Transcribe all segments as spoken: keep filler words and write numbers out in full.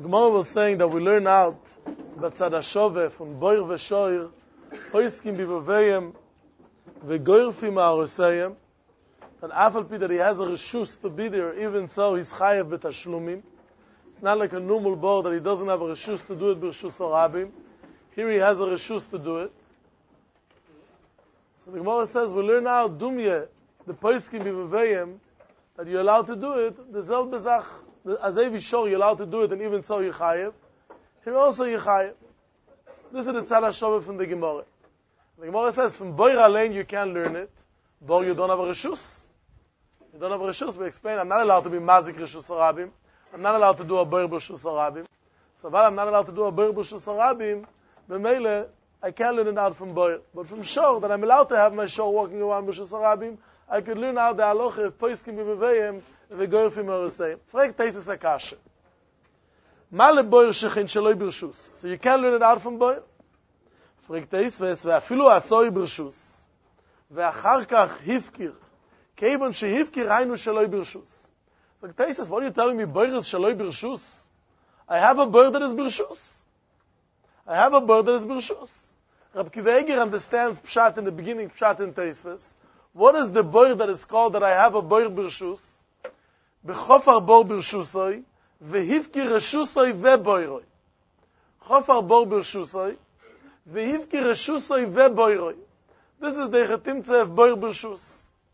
Gemara was saying that we learn out Batzad HaShoveh from Boir v'Shoir, Hoiskim b'Vaveyim, v'Goyrfim ha'Aroseyim, that afal pi that he has a reshus to be there, even so he's chayev b'tashlumim. It's not like a normal board that he doesn't have a reshus to do it b'reshus harabim. Here he has a reshus to do it. So the Gemara says we learn out Dumye, the Hoiskim b'Vaveyim, that you're allowed to do it. The Zel Bezach, as Avi Shor, you're allowed to do it, and even so you're chayev. Here also you're chayev. This is the Tzad HaShoveh from the Gemara. The Gemara says from Boir Alein you can't learn it. Boir you don't have a reshus. You don't have a reshus. We explain I'm not allowed to be mazik reshus harabim. I'm not allowed to do a boir b'reshus harabim. So while I'm not allowed to do a boir b'reshus harabim, b'meile I can't learn it out from boir. But from Shor, that I'm allowed to have my Shor walking around b'reshus harabim, I could learn out the halacha of Poiskim b'Vaveyim v'Goyrfim ha'Aroseyim. Frek Teisus HaKasha. Male boir shechin sheloi b'reshus. So you can't learn it out from boir. Frek Teisus ve'afilu asoi b'reshus. Ve'achar kach hifkir. Keivon shehifkir hainu sheloi b'reshus. So Teisus, what are you telling me? Boir is sheloi b'reshus? I have a boir that is b'reshus. I have a boir that is b'reshus. Rab Kiva Eiger understands Pshat in the beginning, Pshat in Teisus. What is the boir that is called that I have a boir b'reshus? B'chofar bor b'reshusoi, v'hivki reshusoi ve'boiroi. Chofar bor b'reshusoi, v'hivki reshusoi ve'boiroi. This is the Chetimtze of boir b'reshus.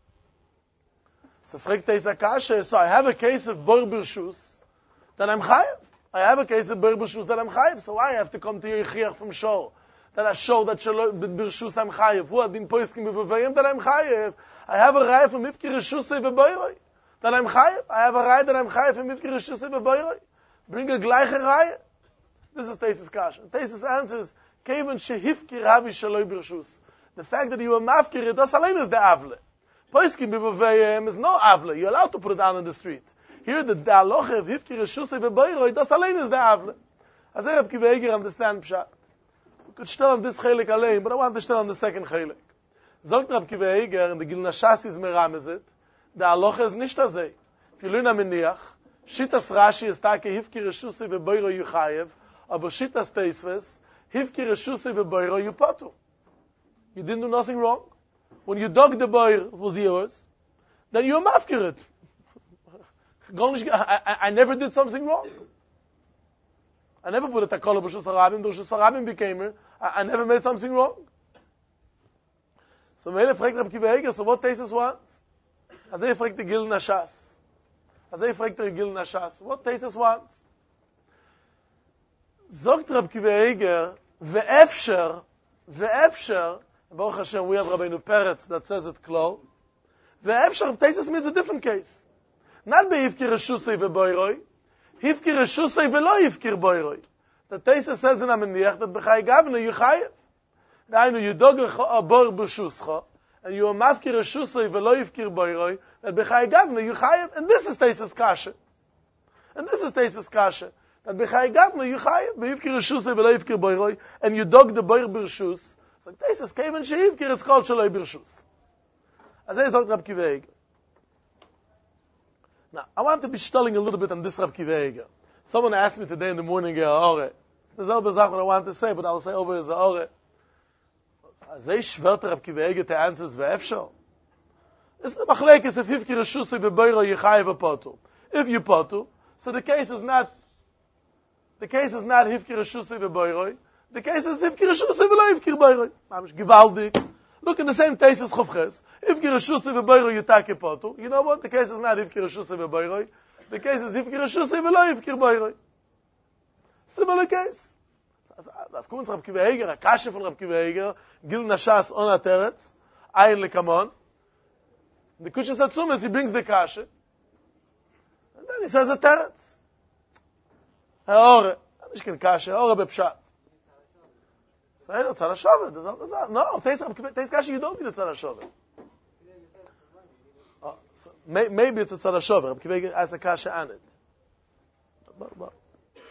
So fragt Teisus HaKasha, so I have a case of boir b'reshus, then I'm chayev. I have a case of boir b'reshus that I'm chayev, so I have to come to your chiach from Shor. That I show that b'reshus I'm chayev. Who adin Poiskim b'Vaveyim that I'm chayev. I have a raya from Mifki Reshusay v'Boiroi that I'm chayev. I have a raya that I'm chayev from Mifki Reshusay v'Boiroi. Bring a gleiche raya. This is Teisus Kasha. Teisus answers, Kevin shehifki ravi shaloi b'reshus. The fact that you are mafkir, das allein is the avle. Poiskim b'Vaveyim is no avle. You're allowed to put it down on the street. Here the halacha of Hifki Reshusay v'Boiroi, das allein is the avle. As I Rab Kiva Eiger understand Pshat. Could still on this chelik allein, but I want to still on the second chelik. Zogt Rab Kiva Eiger, and the Gilna Shas is meramezet, the halacha is nicht azay. If you learn a miniach, Shitas Rashi is take hifki reshusay v'boiro yu chayev, aber Shitas Teisves, hifki reshusay v'boiro yu potu. You didn't do nothing wrong. When you dug the boir, it was yours, then you mafkir it. I, I, I never did something wrong. I never put a takola b'reshus harabim. The reshus harabim became her. I, I never made something wrong. So Meile fragt Rab Kiva Eiger, so what Teisus wants? As he fragt the Gilna Shas. As he fragt the Gilna Shas. What Teisus wants? Zogt Rab Kiva Eiger, ve'efsher, ve'efsher, Baruch Hashem, we have Rabbeinu Peretz that says it close. Ve'efsher, Teisus means a different case. Not be'hifki reshusay ve'boiroi, hifki reshusay ve'lo hifkir boiroi. The Teisus says in Ameniach that b'chai gavna you chayev. Dainu you dog a bor b'shuscha, and you are mafkir reshusay ve'lo hifkir boiroi, that b'chai gavna you chayev. And this is Teisus Kasha. And this is Teisus Kasha. That b'chai gavna you chayev, be'hifkir reshusay ve'lo hifkir boiroi, and you dog the boir b'shus. It's like Teisus keven she'hifkir, it's called shaloi b'shus. As I said, Rab Kiva Eiger. Now, I want to be stalling a little bit on this Rab Kiva Eiger. Someone asked me today in the morning, Ore. There's no bezach what I want to say, but I'll say over as Ore. As I shvert Rab Kiva Eiger to answer is ve'efshal. It's the machlekes if hifki reshusay v'boiro yichayev v'potu. If you potu, so the case is not, the case is not hifki reshusay v'boiro. The case is hifki reshusay v'lo hifkir boiro. Mamish givaldik. Look in the same Teisus Chovches. If Girashusay v'boiroi yutake potu, you know what? The case is not if Girashusay v'boiroi. The case is if Girashusay v'lo if Girboiroi. Similar case. I've come to Rab Kiva Eiger, a kasha from Rab Kiva Eiger, Gilna Shas on a teretz, ayin lekamon. The Kushas Hatzumes, he brings the kasha, and then he says a teretz. Ha'ore, Mishkin kasha, ha'ore bepshat. No, Teisus Kasha, you don't need a Tzad HaShoveh. Oh, so may, maybe it's a Tzad HaShoveh. Rab Kiva Eiger has a Kasha on it. But, but.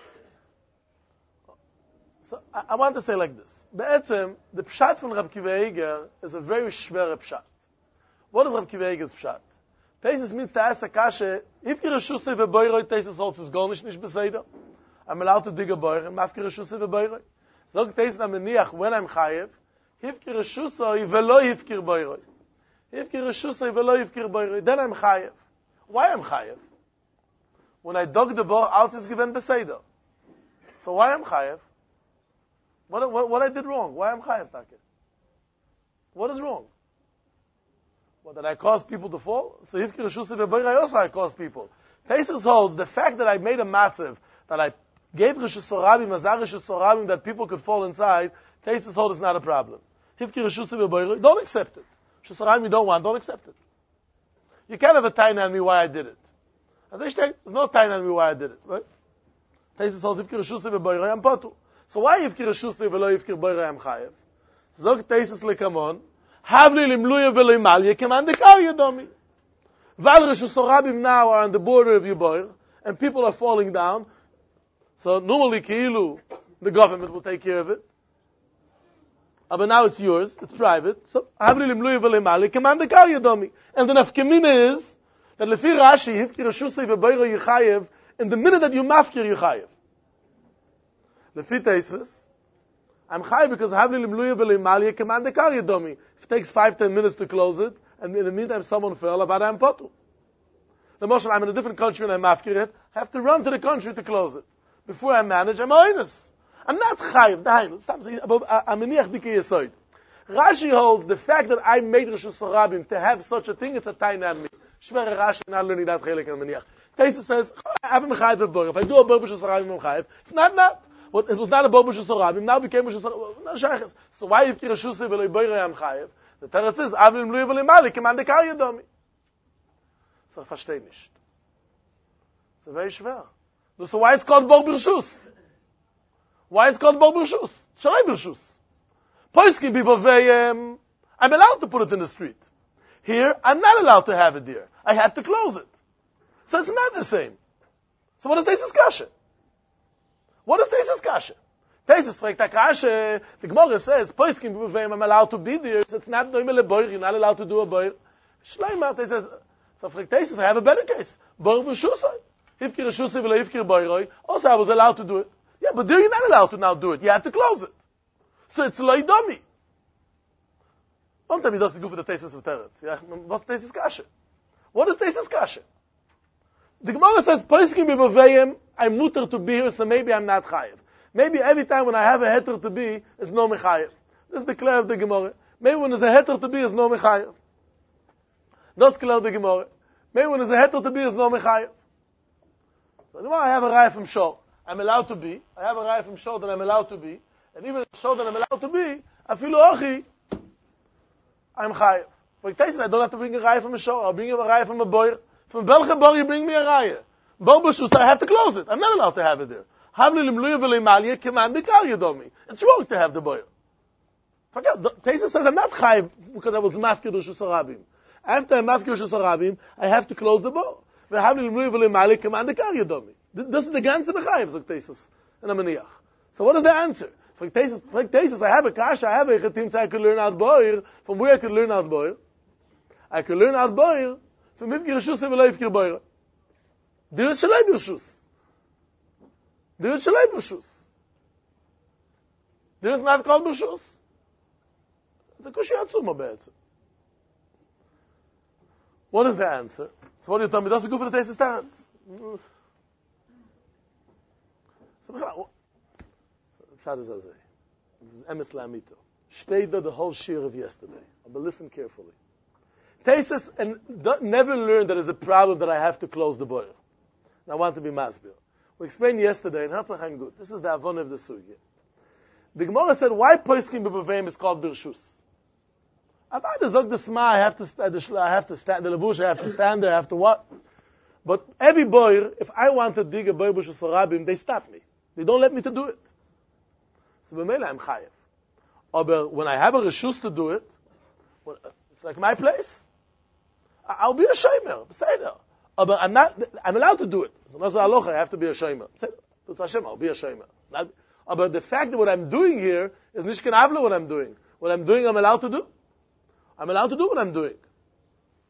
So I, I want to say like this. Be'etzem, the Pshat from Rab Kiva Eiger is a very shver Pshat. What is Rab Kiva Eiger's Pshat? Teisus means to ask a Kasha, if Girashusay v'boiroi Teisus holds is gar nicht nicht beseder. I'm allowed to dig a boir, and mafkir Reshusay v'boiroi. Zog Teisus Ameniach, when I'm chayev, hifkir Reshusay v'lo hifkir boiroi. Hifkir Reshusay v'lo hifkir boiroi. Then I'm chayev. Why I'm chayev? When I dug the boir, alles is given beseder. So why I'm chayev? What, what, what I did wrong? Why I'm chayev, Takeh? What is wrong? What, did I cause people to fall? So hifkir Reshusay v'boiroi also I caused people. Teisus holds the fact that I made a matziv, that I gave Reshus Sorabim, Azar Reshus Sorabim, that people could fall inside, Teisus holds is not a problem. Hifki Reshusay v'boiroi, don't accept it. Reshus Sorabim you don't want, don't accept it. You can't have a taina on me why I did it. As I say, there's no taina on me why I did it, right? Teisus holds Hifki Reshusay v'boiroi, I'm potu. So why Hifki Reshusay v'lo Hifki boiroi, I'm chayev? Zog Teisus lekamon, Havli limluya v'lo imalye, keman dekar yedomi. Val Reshus Sorabim now are on the border of Yuboir, and people are falling down. So normally, Ki'ilu, the government will take care of it. Uh, but now it's yours, it's private. So, Havli limluya v'lo imalye, keman dekar yedomi. And the nafkemina is, that lefi Rashi, Hifki Reshusay v'boiroi yichayev, in the minute that you mafkir yichayev. Lefi Teisus, I'm chayev because Havli limluya v'lo imalye, keman dekar yedomi. If it takes five, ten minutes to close it, and in the meantime someone fell, about I'm potu. The Moshe, I'm in a different country and I'm mafkir it, I have to run to the country to close it. Before I manage, I'm oinus. I'm not chayiv, dahainu. Stop saying, I'm meniach dike yesoid. Rashi holds the fact that I made Reshus Sorabim to have such a thing, it's a taina on me. Shver Rashi not learning that chelik and meniach. Teisus says, I have a chayiv of boir. If I do a boir Reshus Sorabim, I'm chayiv. If not, not. Well, it was not a boir Reshus Sorabim, now became Reshus Sorabim. No shayches. So why if Reshusay v'lo boiroi I'm chayiv? The teretz is, Havli limluya v'lo imalye, keman dekar yedomi. So I verstehe nicht. It's very schwer. So why it's called Bor B'Reshus? Why it's called Bor B'Reshus? Shalai B'Reshus. Poiskim b'Voveyim, I'm allowed to put it in the street. Here, I'm not allowed to have it there. I have to close it. So it's not the same. So what is Teisus kasha? What is Teisus kasha? Teisus fragt a kasha, the Gemara says, Poiskim b'Voveyim, I'm allowed to be there, so it's not noimel boir, you're not allowed to do a boir. Shleimah, they says, so fragt Teisus, I have a better case. Bor B'Reshusay. Hifki Reshusay v'lo hifki boiroi. Also, I was allowed to do it. Yeah, but there you're not allowed to now do it. You have to close it. So it's lo idomi. Don't tell me that's the goof of the Teisus of Teretz. Yeah, what's Teisus kasha? What is Teisus kasha? The Gemara says, Poiskim b'Voveyim, I'm mutter to be here, so maybe I'm not chayev. Maybe every time when I have a heter to be, it's no mechayev. This is the clear of the Gemara. Maybe when there's a heter to be, it's no mechayev. That's clear of the Gemara. Maybe when there's a heter to be, it's no mechayev. So I have a raya from Shor. I'm allowed to be. I have a raya from Shor that I'm allowed to be. And even the Shor that I'm allowed to be, I feel ochi, I'm chayev. For Teisus, I don't have to bring a raya from a Shor. I'll bring a raya from a boir. From Belche boir, you bring me a raya. Bor B'Reshus, I have to close it. I'm not allowed to have it there. Havli limluya v'lo imalye, keman dekar yedomi. It's wrong to have the boir. Forget, Teisus says I'm not chayev because I was mafkir Reshus Sorabim. After I'm mafkir Reshus Sorabim, I have to close the boir. This is the ganze bechayev, so Teisus, and Ameniach. So what is the answer? For Teisus, for Teisus, I have a kasha, I have a chetim, so I could learn out boir. From where I could learn out boir? I could learn out boir from Hifki Reshusay v'lo hifki boiroi. There is Shalai B'Reshus. There is Shalai B'Reshus. There is not called B'Reshus. It's a kushi atzuma be'etzim. What is the answer? So what do you tell me? That's a good for the Teisus stance. So, Pshat is Azay. This is Emes Lamito. Shtei the whole shir of yesterday. But listen carefully. Teisus and never learned that there's a problem that I have to close the boil. And I want to be masbir. We explained yesterday in Hatzach Haim Gut. This is the avon of the sugya. The Gemara said, why Poiskim b'Voveyim is called B'Reshus? About the Zog the Sma, I have to stand, I have to stand, the Levush, I have to stand there, I have to what? But every boy, if I want to dig a boy Reshus Sorabim, they stop me. They don't let me to do it. So b'meila I'm chayev. But when I have a Reshus to do it, well, it's like my place. I'll be a shomer. Beseder. But I'm not, I'm allowed to do it. So that's halacha, I have to be a shomer. It's Hashem, I'll be a shomer. But the fact that what I'm doing here is nishkan avla what I'm doing. What I'm doing, I'm allowed to do. I'm allowed to do what I'm doing.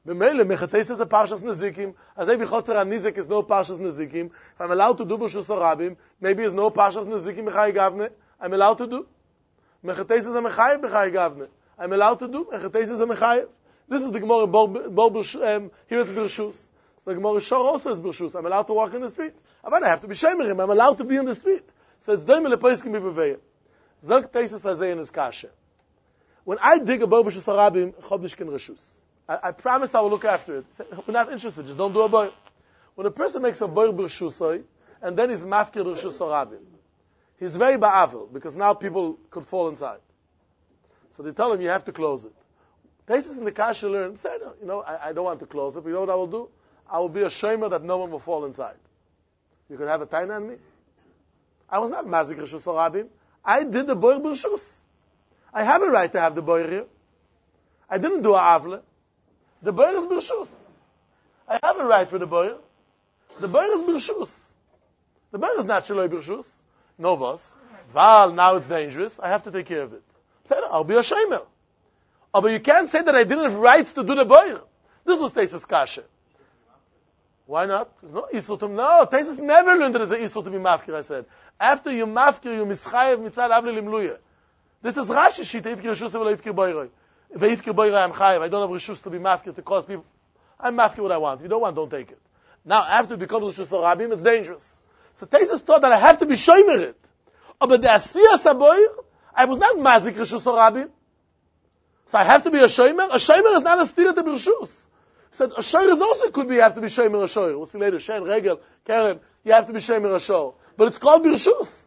B'meile, mechates is a parshas nezikim. As evi chotzer anizik is no parshas nezikim. If I'm allowed to do b'shus harabim, maybe it's no parshas nezikim b'chai gavne. I'm allowed to do. Mechates is a mechayev b'chai gavne. I'm allowed to do. Mechates is a mechayev. This is the Gemara, Bor, Bor, um, here it's B'rshus. The Gemara Shor also is B'rshus. I'm allowed to walk in the street. But I have to be shemerim. I'm allowed to be in the street. So it's doimel lepoiskim b'veveyim. Zog teisus hazeh in his kasha. When I dig a Bor b'shus harabim, chob nishkin reshus. I, I promise I will look after it. We're not interested. Just don't do a boy. When a person makes a boy b'rshusoi, and then he's mafkir reshus harabim, he's very ba'avil, because now people could fall inside. So they tell him, you have to close it. Teisus in the kasha learn, say, no, you know, I, I don't want to close it, but you know what I will do? I will be a shomer that no one will fall inside. You could have a taina on me. I was not mazik reshus harabim. I did the boy b'rshus. I have a right to have the boy here. I didn't do a avle. The boy is b'rshus. I have a right for the boy. The boy is b'rshus. The boy is not shaloi b'rshus. No vas. Val, now it's dangerous. I have to take care of it. I'll be a shomer. Oh, but you can't say that I didn't have rights to do the boy. This was Teisus kasha. Why not? No, Isur to, no, Teisus never learned that there's an Isur to be mafkir, I said. After you mafkir, you mischayev mitzad avle limluya. This is Rashi shita, ifkir reshus v'lo ifkir boiroi. If I ifkir boiroi, I'm chayev. I don't have reshus to be mafkir, to cause people. I'm mafkir what I want. If you don't want, don't take it. Now, after it becomes reshus harabim, it's dangerous. So Teisus thought that I have to be shomer it. Oh, but the asiyas haboir, I was not mazik reshus harabim. So I have to be a shomer? A shomer is not a steer to be reshus. He said, a shomer is also could be, you have to be shomer a shomer. We'll see later, Shen, Regel, Karen, you have to be shomer a shomer. But it's called birshus.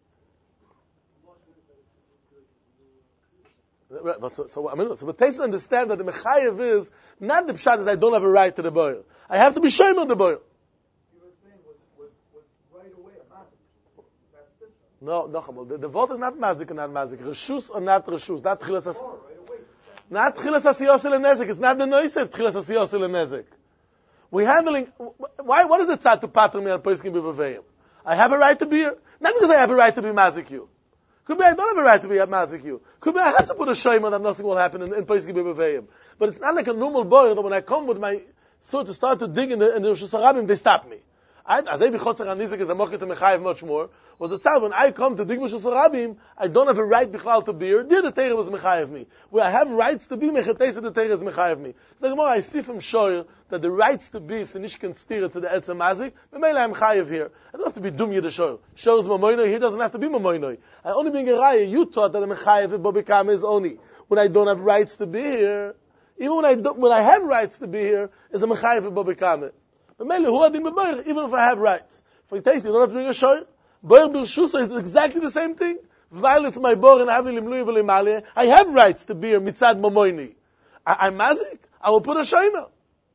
So, so, I mean, so but Teisus understand that the mechayev is, not the pshat is I don't have a right to the boil. I have to be shomer the boil. You were saying was, was, was right away a mazik. That's different. No, no, the, the vote is not mazik or not mazik. Reshus or not reshus. Not tchilas as... Not tchilas asiyos nezik. It's not the noisef tchilas asiyos nezik. We're handling... Why, what is the tzad to pater me on poiskim b'vaveyim? I have a right to be here. Not because I have a right to be mazik you. Could be I don't have a right to be a mazik you. Could be I have to put a shomer that nothing will happen in, in poiskim b'vaveyim. But it's not like a normal boy that when I come with my sword to start to dig in the, in the Reshus Harabim, they stop me. I, as I bichotzer anizik is a moket to mechayev much more, was the tzad when I come to dig Reshus Harabim, I don't have a right bichlal to be here. There the Torah was mechayev me. Where I have rights to be, mechates the Torah is mechayev me. So the Gemara, I see from Shoyer that the rights to be, sinish can steer it to the Etzem Mazik, but maybe I'm chayev here. I don't have to be dum yid Shoyer. Shoyer is mamoinoi, he doesn't have to be mamoinoi. I only being a raya, you taught that I'm mechayev it, bobikam is only. When I don't have rights to be here, even when I don't, when I have rights to be here, is a mechayev it, bobikam it. But maybe who adim b'boyer, even if I have rights. For taste, you don't have to bring a shoyer. Boyer b'rshusa is exactly the same thing. Violence my bor and have limlui v'limali. I have rights to be here mitzad mamoini. I'm mazik. I will put a shomer.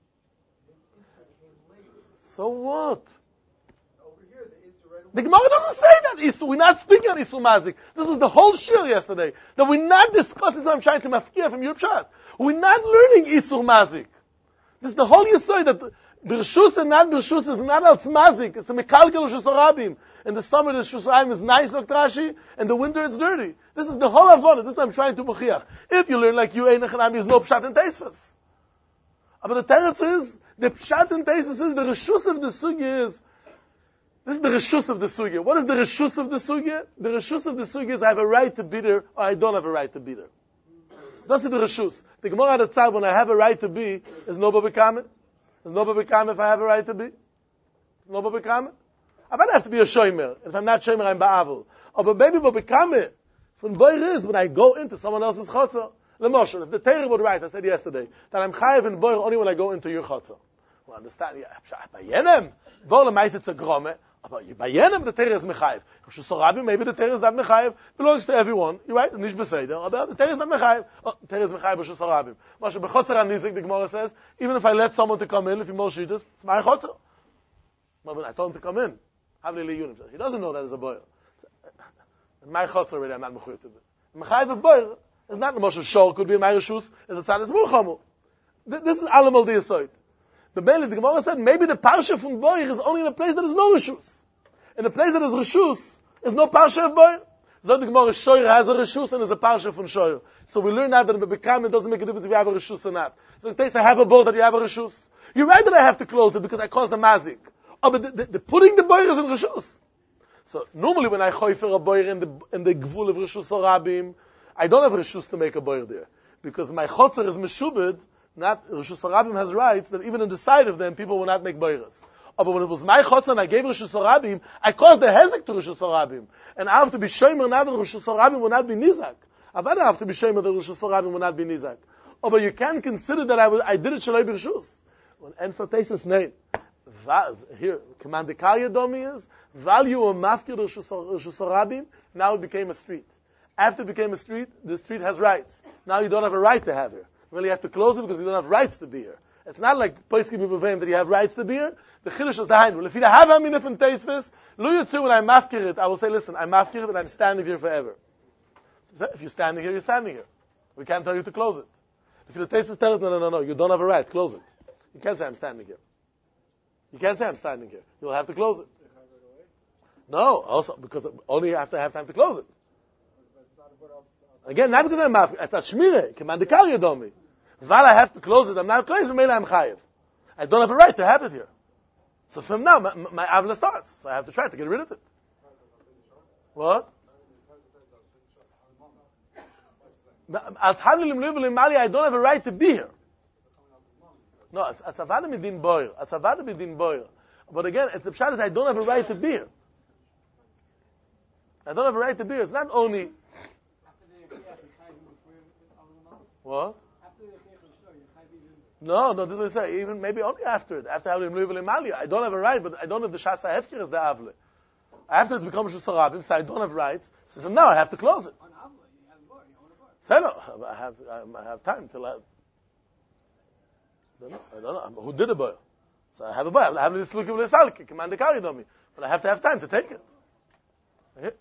So what? The Gemara doesn't say that Isur. We're not speaking on Isur mazik. This was the whole shir yesterday. That we're not discussing. What I'm trying to mafkir from your pshat. We're not learning Isur mazik. This is the whole yesod that Birshus and not Birshus is not als mazik. It's the mekalkel Reshus Harabim. In the summer, the Reshus Harabim is nice, like Rashi. In the winter, it's dirty. This is the whole avodah. This is what I'm trying to mechiach. If you learn like you, Einach and Ami, is no pshat and teisvus. But the teretz is, the pshat and teisvus is, the Reshus of the sugya is, this is the Reshus of the sugya. What is the Reshus of the sugya? The Reshus of the sugya is I have a right to be there, or I don't have a right to be there. That's the Reshus. The Gemara had a tzad when I have a right to be, is no babikamet. Is no babikamet if I have a right to be? No babikamet? I might have to be a shomer. If I'm not shomer, I'm ba'avul. Oh, but maybe babikamet, from boir is when I go into someone else's chotzer. L'moshel, if the Torah would write, I said yesterday, that I'm chayev in boir only when I go into your chotzer. Well, understand, yeah, bayenem, bo l'mais it's a grome, but bayenem the Torah is mechayev. Reshus Harabim, maybe the Torah is not mechayev, belongs to everyone. You're right, nish beseder, but the Torah is not mechayev. Oh, the Torah is mechayev Reshus Harabim. Moshe, bechotzer anizik, the Gemara says, even if I let someone to come in, if he more shittas, it's my chotzer. But I told him to come in. He doesn't know that it's a boil. My chotzer already, I'm not mechayev to be. Mechayev of boil is not the Moshe Shor, could be in my Reshus, it's a tzad, it's muchamu. This is alamal diyasoid. The Beli, the Gemara said, maybe the parsha from boir is only in a place that is no Reshus. In a place that is Reshus, is no parsha of boir. So the Gemara, Shoyer has a reshus and is a parsha from Shoyer. So we learn now that in Bekam it doesn't make a difference if you have a reshus or not. So it takes I have a boat that you have a reshus. You're right that I have to close it because I caused the mazik. Oh, but the, the, the putting the boyer is in reshus. So normally when I choifer a boyer in the in the gvul of reshus harabim, I don't have reshus to make a boyer there because my chotzer is meshubed. Not reshus harabim has rights that even on the side of them people will not make boyers. Oh, but when it was my chotzer and I gave reshus harabim, I caused the hezek to reshus harabim, and I have to be shomer now that reshus harabim will not be nizak. I have to be shomer that reshus harabim will not be nizak. Oh, but you can consider that I was I did it shaloi b'reshus. When Enfer Tesis name. Here, Commandikaria Domi is, value of Mafkir Rishus Harabim, now it became a street. After it became a street, the street has rights. Now you don't have a right to have here. You really have to close it because you don't have rights to be here. It's not like Poiskim B'Bavim that you have rights to be here. The Chiddush is the Hainu. If you have a minif in Teisvis, Lu Yutzu, when I Mafkir it, I will say, listen, I Mafkir it and I'm standing here forever. So if you're standing here, you're standing here. We can't tell you to close it. If the Teisvis tells us, no, no, no, no, you don't have a right, close it. You can't say I'm standing here. You can't say I'm standing here. You'll have to close it. No, also because only after I have time to close it. Again, not because I'm maf. It's a shmire. Commandikaria domi. While I have to close it, I'm not closing. Maybe I'm chayiv. I don't have a right to have it here. So from now, my, my avla starts. So I have to try to get rid of it. What? I don't have a right to be here. No, it's it's avada midin boyer. It's avada midin boyer. But again, it's the pshat is I don't have a right to be here. I don't have a right to be here. It's not only. What? No, no. This is what I say. Even maybe only after it, after having Luivul Imalia, I don't have a right. But I don't have the shasa hefker as the avle. After it's become shus harabim, so I don't have rights. So from now I have to close it. So no, I have I have time till I. I don't know. I don't know. Who did a boil? So I have a boil. I have this look of the salki. Command the carry on me. But I have to have time to take it. Okay?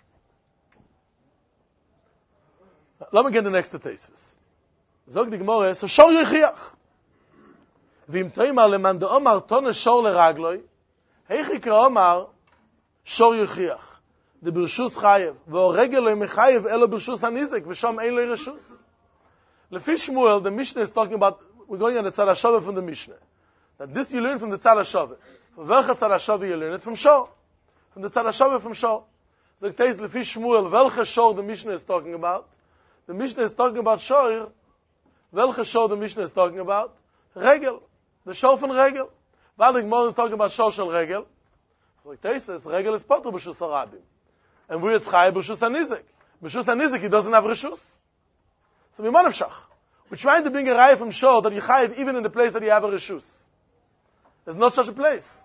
Let me get the next tesis. Zog the Gemara, so shor yichiach. Vim toimar leman de omar ton shor leragloi. Heichi ka omar shor yichiach. De birshus chayev. Vo regel lo mechayev elo birshus hanizek. V'sham ein lo reshus. Lefi Shmuel, the Mishnah is talking about. We're going on the Tzad HaShaveh from the Mishnah. That this you learn from the Tzad HaShaveh. From welcher Tzad HaShaveh you learn it? From Shor. From the Tzad HaShaveh from Shor. So it says, Lefi Shmuel, welcher Shor the Mishnah is talking about. The Mishnah is talking about Shor. Welcher Shor the Mishnah is talking about? Regel. The Shor from Regel. While the Gemara is talking about Shor shel Regel. So it says, Regel is Potter b'Shus HaRabim. And we're Tzchai b'Shus HaNizek. B'Shus HaNizek, he doesn't have Reshus. So we Shach. We're trying to bring a raya from Shor that you chayiv even in the place that you have a reshus. There's not such a place.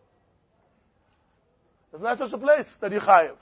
There's not such a place that you chayiv.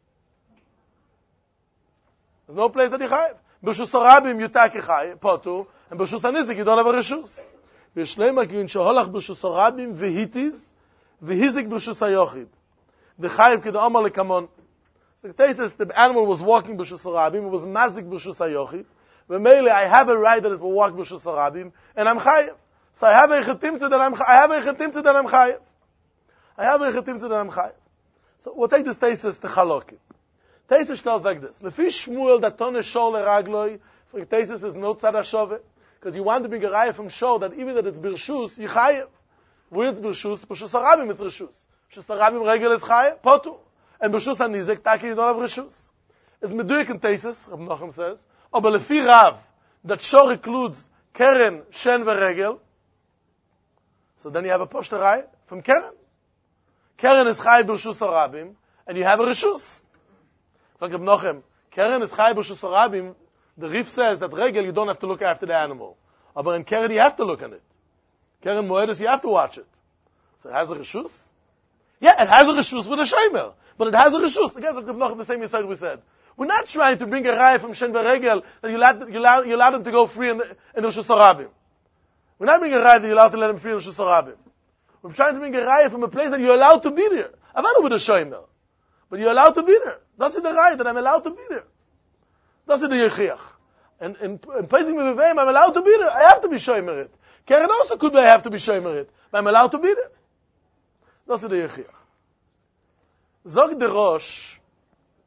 There's no place that you chayiv. B'shus harabim you take chayiv, potu, and b'shus hanizik you don't have a reshus. V'shleima ki yinchoholach b'shus harabim v'hitiz, v'hizik b'shus hayochid. V'chayiv k'do amar lekamon. So it says the animal was walking b'shus harabim, it was mazik b'shus hayochid. V'meile, I have a right that it will walk b'shus harabim, and I'm chayiv. So I have a chetimtze that I'm I have a chetimtze that I'm chayiv. I have a chetimtze that I'm chayiv. So we'll take this tesis to chalokim. Tesis tells like this: Lefi Shmuel that tone shor leragloi. For tesis is no tzad hashove, because you want to be a raya from shor that even that it's birshus you chayiv. Where it's birshus, b'shus harabim it's reshus. B'shus harabim regel is chayiv, potu, and b'shus hanizek taki you don't have reshus. It's meduik in tesis. Rabbi Nachum says. Aber lefi Rav, that Shor includes Keren, Shen, Veregel. So then you have a poshtarai from Keren. Keren is Chai B'Reshus HaRabim, and you have a Reshus. So Rabbi Nachum, Keren is Chai B'Reshus HaRabim. The Rif says that Regel you don't have to look after the animal. But in Keren you have to look on it. Keren Moedes you have to watch it. So it has a Reshus? Yeah, it has a Reshus with a Shemer. But it has a Reshus. Again, Rabbi Nachum, the same Yisrael we said. We're not trying to bring a raya from Shen Veregel that you allow, you, allow, you allow them to go free in the, in the Reshus HaRabim. We're not bringing a raya that you're allowed to let them free in the Reshus HaRabim. We're trying to bring a raya from a place that you're allowed to be there. I've had it with a shomer. But you're allowed to be there. That's the raya that I'm allowed to be there. That's the yechiach. And in, in praising me with him, I'm allowed to be there. I have to be shomer it. Keren also could be I have to be shomer it. But I'm allowed to be there. That's the yechiach. Zog de Rosh,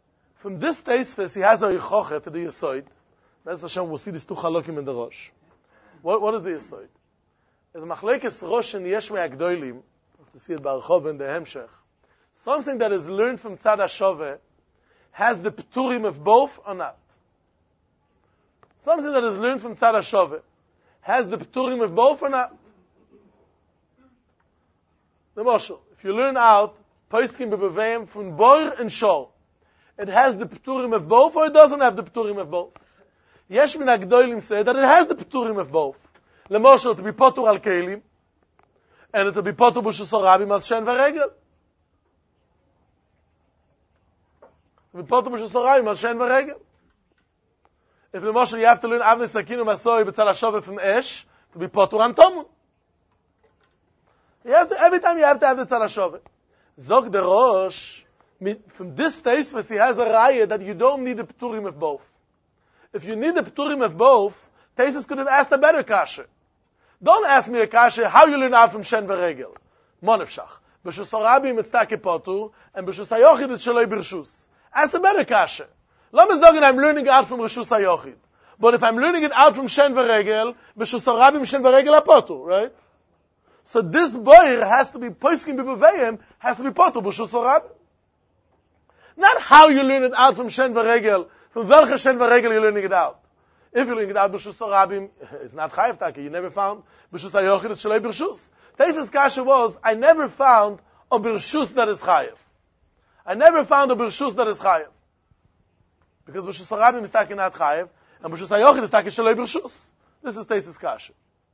From this taste, he has a yichochet to the Yesoid. That's Hashem, we'll see these two halakim in the Rosh. What, what is the Yesoid? There's a machlekes Rosh and Yesh Me'agdoilim. You have to see it Barachov and the Hemshech. Something that is learned from Tzad HaShoveh has the pturim of both or not? Something that is learned from Tzad HaShoveh has the pturim of both or not? The Moshel. If you learn out Poskim Bebeveim from Boir and Shor, it has the pturim of both or it doesn't have the pturim of both? Yesh Min HaGdoilim say that it has the pturim of both. The Moshel to be potur al kelim and it to be potur b'shus harabim al shen v'regel. To be potur b'shus harabim al shen v'regel. If the Moshel you have to learn Avnei Sakinu Masoi b'tzal HaShoveh from Esh, to be potur an Tomun. You have to, every time you have to have the tzal HaShoveh. Zog the Rosh, from this taste, he has a raya that you don't need the pturim of both. If you need the pturim of both, Taisus could have asked a better kasha. Don't ask me a kasha, how you learn out from Shen V'Regel. Monefshach. B'shus harabim it's take potur, and b'shus hayochid it's shaloi b'rshus. Ask a better kasha. Let me say I'm learning out from Rishus hayochid. But if I'm learning it out from Shen V'Regel, b'shus harabim Shen V'Regel apotur, right? So this boyer has to be poskim b'beveim, has to be potur b'shus harabim. Not how you learn it out from Shen V'Regel, from welche Shen V'Regel you're learning it out. If you're learning it out b'shus harabim, it's not chayav taki. You never found b'shus hayochid it's shalei b'rshus. Taisus kasha was, I never found a b'rshus that is chayav. I never found a b'rshus that is chayav. Because b'shus harabim is taki not chayav, and b'shus hayochid is taki shalei b'rshus. This is Taisus kasha.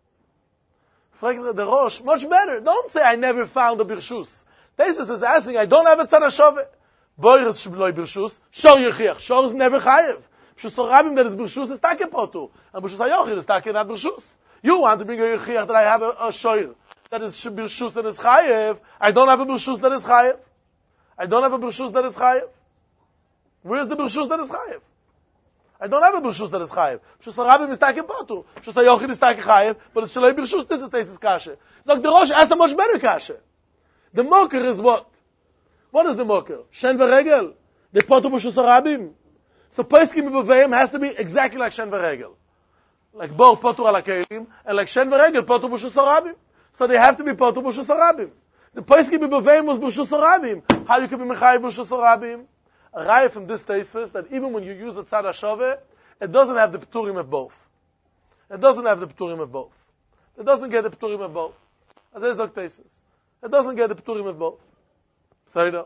The Rosh, much better. Don't say I never found a b'rshus. Taisus is asking, I don't have a tzad HaShoveh. Boyer is shaloi b'rshus, shor yechiach. Shor is never chayav. B'shus harabim that is b'rshus is taki potur, and b'shus hayochid is taki not b'rshus. You want to bring a yechiach that I have a, a shor that is b'rshus that is chayav. I don't have a b'rshus that is chayav. I don't have a b'rshus that is chayav. Where is the b'rshus that is chayav? I don't have a b'rshus that is chayav. B'shus harabim is taki potur. B'shus hayochid is taki chayav, but it's shaloi b'rshus. This is Taisus kasha. So the Rosh asked a much better kasha. The mocker is what? What is the mocker? Shen V'Regel. The potur b'shus harabim. So poskim b'beveim has to be exactly like Shen V'Regel. Like both potur ala kelim, and like Shen V'Regel, potur b'shus harabim. So they have to be potur b'shus harabim. The poskim b'beveim was b'shus harabim. How you can be mechayiv b'shus harabim? A raya from this taste that even when you use the tzad HaShoveh, it doesn't have the pturim of both. It doesn't have the pturim of both. It doesn't get the pturim of both. As I said, taste it doesn't get the pturim of both. So you know.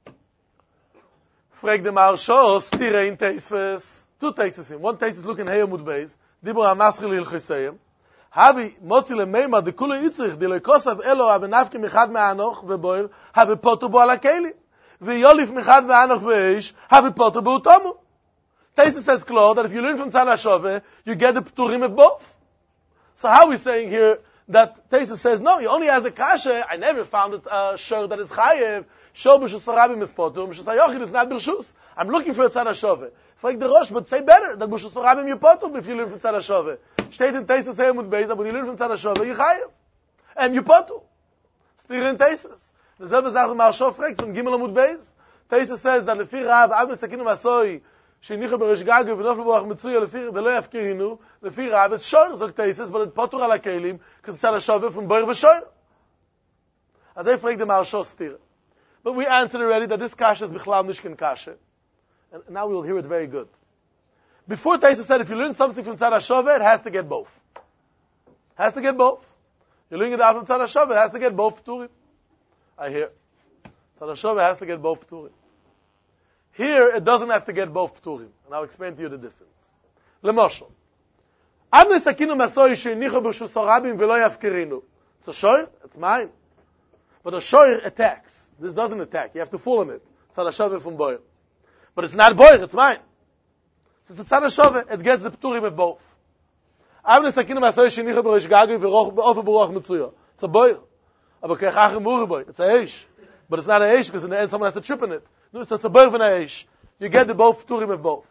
Frag the Marsho, stire in Teisves. Two Teisves in. One Teisves looking here Mud Beis. Dibur HaMaschil Hilchosayim. Havi motzi lemeima de kule itzrich de lekosav elo abenafki michad me'anoch veboil havi potu bo ala kelim. V'yolif michad me'anoch ve'ish havi potu bo utomu. Teisves says clear that if you learn from Tzad HaShoveh, you get the pturim of both. So how are we saying here that Teisves says, no, he only has a kasha. I never found it uh, sure that is chayev. Shor b'shus harabim is potur, b'shus hayochid is not b'rshus. I'm looking for a tzad HaShoveh. Frag the Rosh, but say better that b'shus harabim you potur if you learn from tzad HaShoveh. Steht in Taisus here with Beis, but when you learn from tzad HaShoveh, you chayev. And you potur. Still in Taisus. The selbe Sache Marsho fragt from Gimel Amud Beis. Taisus says that lefi Rav Avnei Sakinu Masoi shenicha b'Rosh Gagu v'nofel b'Ruach Mitzuya lefi v'lo yafkirinu lefi Rav it's shor zok Taisus, but it potur ala kelim because tzad HaShoveh from boyer v'shor. As I fragt the Marsho still. But we answered already that this kasha is bichlal nishkin kasha. And now we will hear it very good. Before Taisus said, if you learn something from Tzad HaShoveh, it has to get both. Has to get both. You learn it out from Tzad HaShoveh, it has to get both pturim. I hear. Tzad HaShoveh has to get both pturim. Here, it doesn't have to get both pturim. And I'll explain to you the difference. Lemoshel. Avnei Sakinu Masoi sheinicha b'shus harabim v'lo yafkerinu. It's a shoyer, it's mine. But a shoyer attacks. This doesn't attack. You have to fool on it. Tzad HaShoveh from boyer. But it's not boyer, it's mine. So it's Tzad HaShoveh, it gets the pturim of both. Avnei Sakinu Masoi shenicha b'Rosh Gagu v'nofel b'Ruach Mitzuya. It's a boyer. Aber kechach emure boyer. It's a eish. But it's not a eish because in the end someone has to trip in it. No, so it's a boyer and a eish. You get the both pturim of both.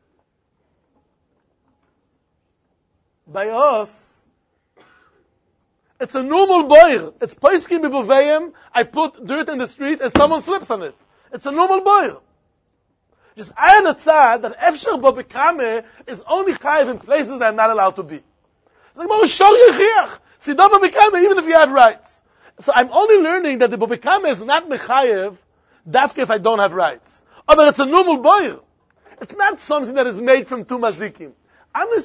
By us, it's a normal boyer. It's poskim b'beveim. I put dirt in the street and someone slips on it. It's a normal boyer. Just iron a tzad that Efshar Bo Bekame is only chayiv in places that are not allowed to be. It's like, Mo Shor Yechiach. Sidom Bo Bekame, even if you had rights. So I'm only learning that the Bo Bekame is not mechayiv, dafke if I don't have rights. Oh, but it's a normal boil. It's not something that is made from two mazikim. It's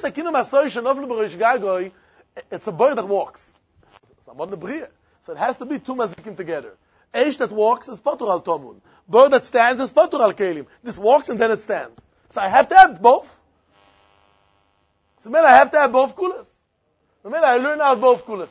a boy that walks. So it has to be two mazikim together. Eish that walks is potur al tomun. Boy that stands is potur al kelim. This walks and then it stands. So I have to have both. So I have to have both kulas. I learn out both kulas.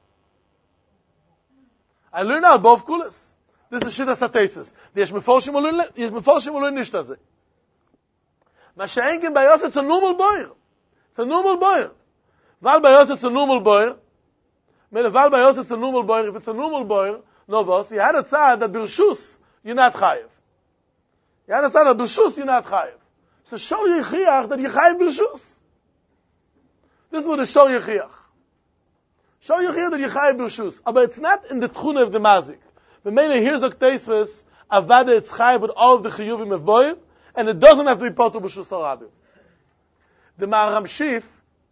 I learn out both kulas. This is shittas hatesis. Yesh meforshim ulun nishtaze. Mashenken by us it's a normal boy. It's a normal boy. Val by us it's a normal boy. Mele val by us it's a normal boy. If it's a normal boy, no boss. You had a tzad that birshus you're not chayiv. You had a tzad that birshus you're not chayiv. So shor yechiach that you chayiv birshus. This is what is shor yechiach. Shor yechiach that you chayiv birshus. But it's not in the tchune of the mazik. But mele here's a teisves avada it's chayiv with all of the chiyuvim of boy. And it doesn't have to be potur b'shus harabim. The Maharam Shif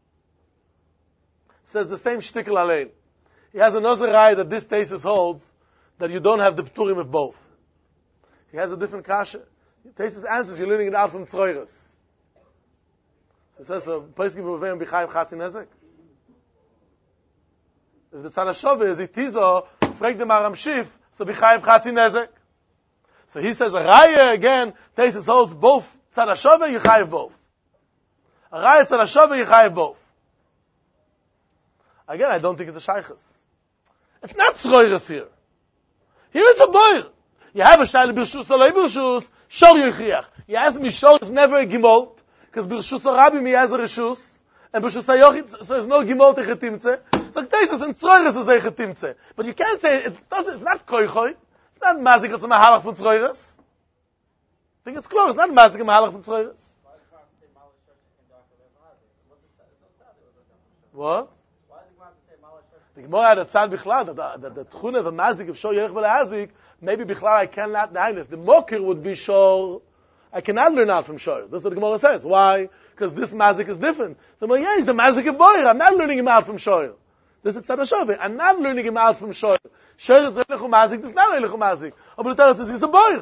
says the same shtickle alein. He has another raya that this thesis holds that you don't have the pturim of both. He has a different kasha. The thesis answers you're learning it out from tzroiris. He says, "Peskim b'uvayim b'chayim chatzi nezek." If the tzad hashove is itizo, frag the Maharam Shif, so b'chayim chatzi nezek. So he says, a raya again, Tesis holds both tzad hashove, you chayiv both. A raya tzad hashove, you chayiv both. Again, I don't think it's a shaychus. It's not tzroiris here. Here it's a boir. You have a shayla birshus, or birshus, shor yechiach. You ask me, shor is never a gimol, because birshus harabim he has a reshus, and birshus hayochid, so there's no gimol techetimtze. So Tesis and tzroiris is a chetimtze. But you can't say, it doesn't, it's not koichoi. It's not mazik, it's a mahalach from tzroiris. I think it's close. It's not mazik, a mahalach from tzroiris. What? The Gemara had a tzad bichlal, that the, the, the tchune of a mazik of shor yerech v'lehazik, maybe bichlal I cannot learn. If the mokir would be shor, I cannot learn out from shor. That's what the Gemara says. Why? Because this mazik is different. So, well, yeah, he's the mazik of boyer. I'm not learning him out from shor. This is tzad hashove. I'm not learning him out from shor. Shor is Eilechu Mazik, this is not Eilechu Mazik. But the Torah says he's a boy.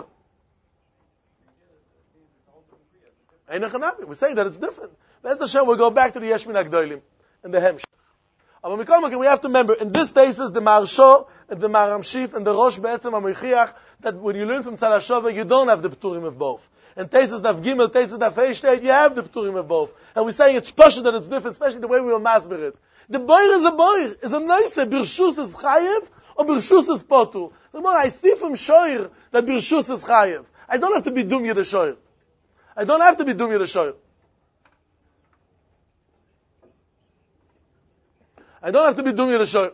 We say that it's different. That's the Shem, we'll go back to the Yeshmin HaGdolim and the Hemshech. But we have to remember, in this thesis, the Maharsho, and the Maharam Shif, and the Rosh Be'etzem HaMoichiach, that when you learn from Tzad HaShova, you don't have the Pturim of both. And thesis Daf Gimel, thesis Daf Heishteit, you have the Pturim of both. And we're saying it's special that it's different, especially the way we will masber it. The boy is a boy. Is a nice, Birshus is Chayev, or Birshus is Potu. The more I see from Shoir that Birshus is Chayev. I don't have to be Dum Yed Shoir. I don't have to be Dum Yed Shoir. I don't have to be Dum Yed Shoir.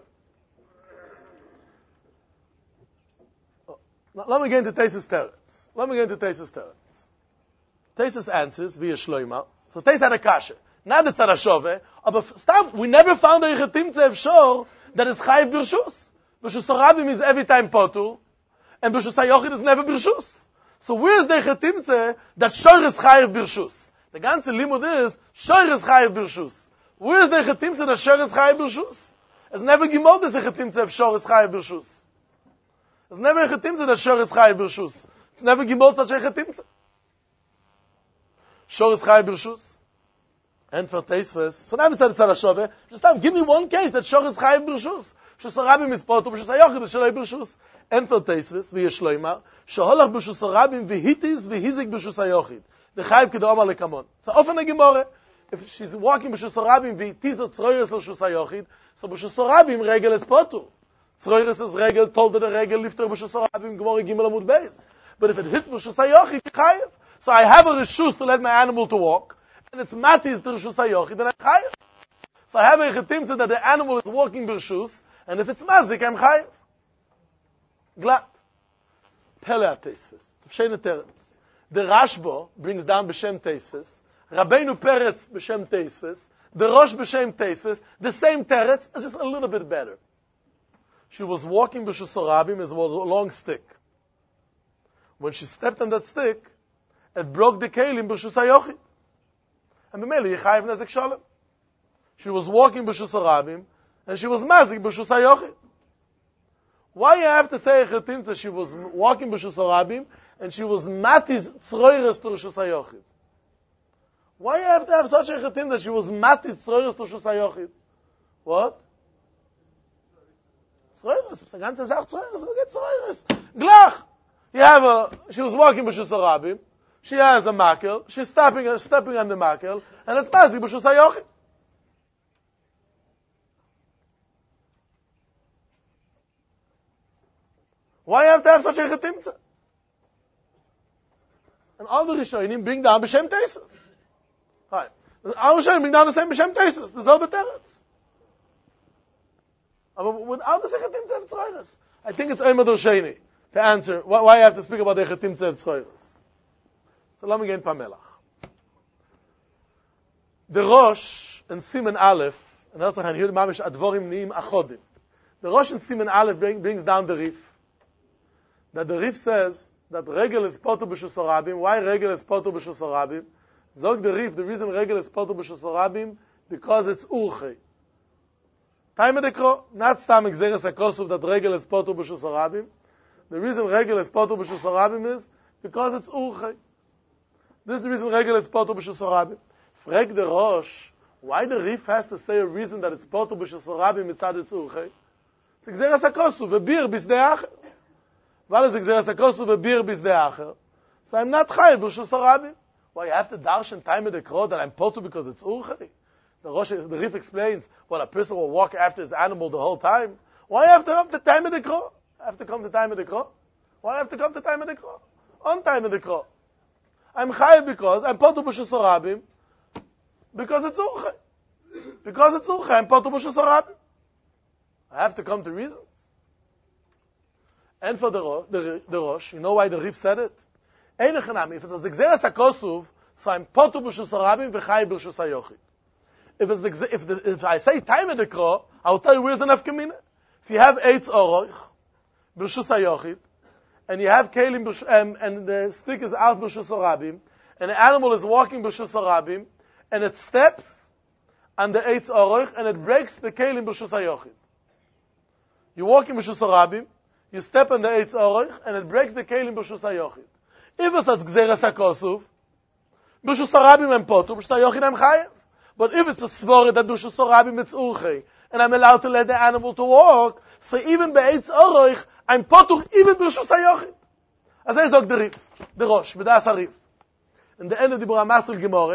Let me get into Tesis Teretz. Let me get into Tesis Teretz. Tesis answers via Shloima. So Tesis had a kasha. Not the Tzad HaShove, but stop. We never found a Yechetimtze of Shor that is Chayev Birshus. Birshus Harabim is every time Potu, and Birshus HaYochid is never Birshus. So where is the Yechetimtze that Shor is Chayev Birshus? The ganze limud is Shor is Chayev Birshus. Where is the Yechetimtze that Shor is Chayev Birshus? It's never Gimel this Yechetimtze of Shor is Chayev Birshus. It's never Yechetimtze that Shor is Chayev Birshus. It's never Gimel such Yechetimtze. Shor is Chayev Birshus. And for Teisves, so now we said Tzad HaShove, just have, give me one case that Shor is Chayev Birshus. Birshus Harabim is Potu, Birshus HaYochid is Shalei Birshus. And for Teisves, v'yesh Shloimar, Sheholach Birshus Harabim v'hitis v'hizik Birshus HaYochid. The Chayev Kedo Amar Lekamon. So often a Gemara, if she's walking Birshus Harabim v'hitis or Tzroiris Birshus HaYochid, so Birshus Harabim regel is Potu. Tzroiris is regel, told the regel, lifter Birshus Harabim, Gemara Gimel Amud Beis. But if it hits Birshus HaYochid, Chayev. So I have a reshus to let my animal to walk, and it's matis to Rishus HaYochid, and I'm chayiv. So I have a chetimtze that the animal is walking b'rishus, and if it's mazik, I'm chayiv. Glat. Pele ha-teisves. T'vshein teretz. The Rashbo brings down b'shem teisves. Rabbeinu Peretz b'shem teisves. The Rosh b'shem teisves. The same teretz, it's just a little bit better. She was walking b'Rishus Harabim, it was a long stick. When she stepped on that stick, it broke the kelim b'shus hayochid. And b'meli yichayev nezek shalom. She was walking b'shus harabim, and she was mazik b'shus hayochid. Why you have to say Chetimtza? She was walking b'shus harabim, and she was matis tzroires to b'shus hayochid. Why you have to have such a Chetimtza that she was matis tzroires to b'shus hayochid? What? Tzroires. The ganze Sach tzroires. We get tzroires. Glach. You have a, she was walking b'shus harabim, she has a makel, she's stepping, stepping on the makel, and it's mazik b'shus hayochid. Why you have to have such a chetimtza? And all the Rishonim bring down b'shem teisvus. Right. All the Rishonim bring down the same b'shem teisvus. The selbe teretz. But without the chetimtza of tzroires. I think it's Omer Dosheni to answer why, why you have to speak about the chetimtza of tzroires. So let me get Pamelach. The Rosh and Siman Aleph, and that's how here the Mamish Advorim Niim Achodim. The Rosh and Siman Aleph bring, brings down the Rif. That the Rif says that Regel is Potu B'Shus Harabim. Why Regel is Potu B'Shus Harabim? Zog the Rif, the reason Regel is Potu B'Shus Harabim, because it's Urchei. Time of the Kro, not Stam Exeres HaKosuf that Regel is Potu B'Shus Harabim. The reason Regel is Potu B'Shus Harabim is because it's Urchei. This is the reason Regel is Potu B'Shus Harabim. Frag the Rosh, why the Rif has to say a reason that it's Potu B'Shus Harabim mitzad it's Urchei? It's Exeres HaKosuf, V'bir Bisdei Acher. What is Exeres HaKosuf V'bir Bisdei Acher? So I'm not Chayiv B'Shus Harabim. Why you have to darshan time of the Kro that I'm Potu because it's Urchei? The Rosh, the Rif explains, well, a person will walk after his animal the whole time. Why have to come to time of the Kro? I have to come to time of the Kro? Why have to come to time of the Kro? On time of the Kro. I'm Chayiv because I'm Potu B'Shus Harabim because it's Urchei. Because it's Urchei, I'm Potu B'Shus Harabim. I have to come to reasons. And for the, the, the Rosh, you know why the Rif said it? If it was the Gzeres HaKosuf, so I'm Potu B'Shus Harabim v'Chayiv B'Shus HaYochid. If, it's the, if, the, if I say time of the Kro, I'll tell you where's the Nafkamina. If you have Eitz Oroich, B'Shus HaYochid, and you have Kelim, um, and the stick is out B'Shus Harabim, and the animal is walking B'Shus Harabim, and it steps on the Eitz Oroich, and it breaks the Kelim B'Shus HaYochid. You walk in B'Shus Harabim, you step on the Eitz Oroich, and it breaks the Kelim B'Shus HaYochid. If it's at Gzeres HaKosuf, B'Shus Harabim I'm Potu, B'Shus HaYochid I'm Chayev. But if it's a svore that B'Shus Harabim it's Urchei, and I'm allowed to let the animal to walk, so even Be'etz Oroich, I'm Potu even B'Shus HaYochid. As I say, the Rif, the Rosh, B'das HaRif. In the end of the Bura Masel Gemore,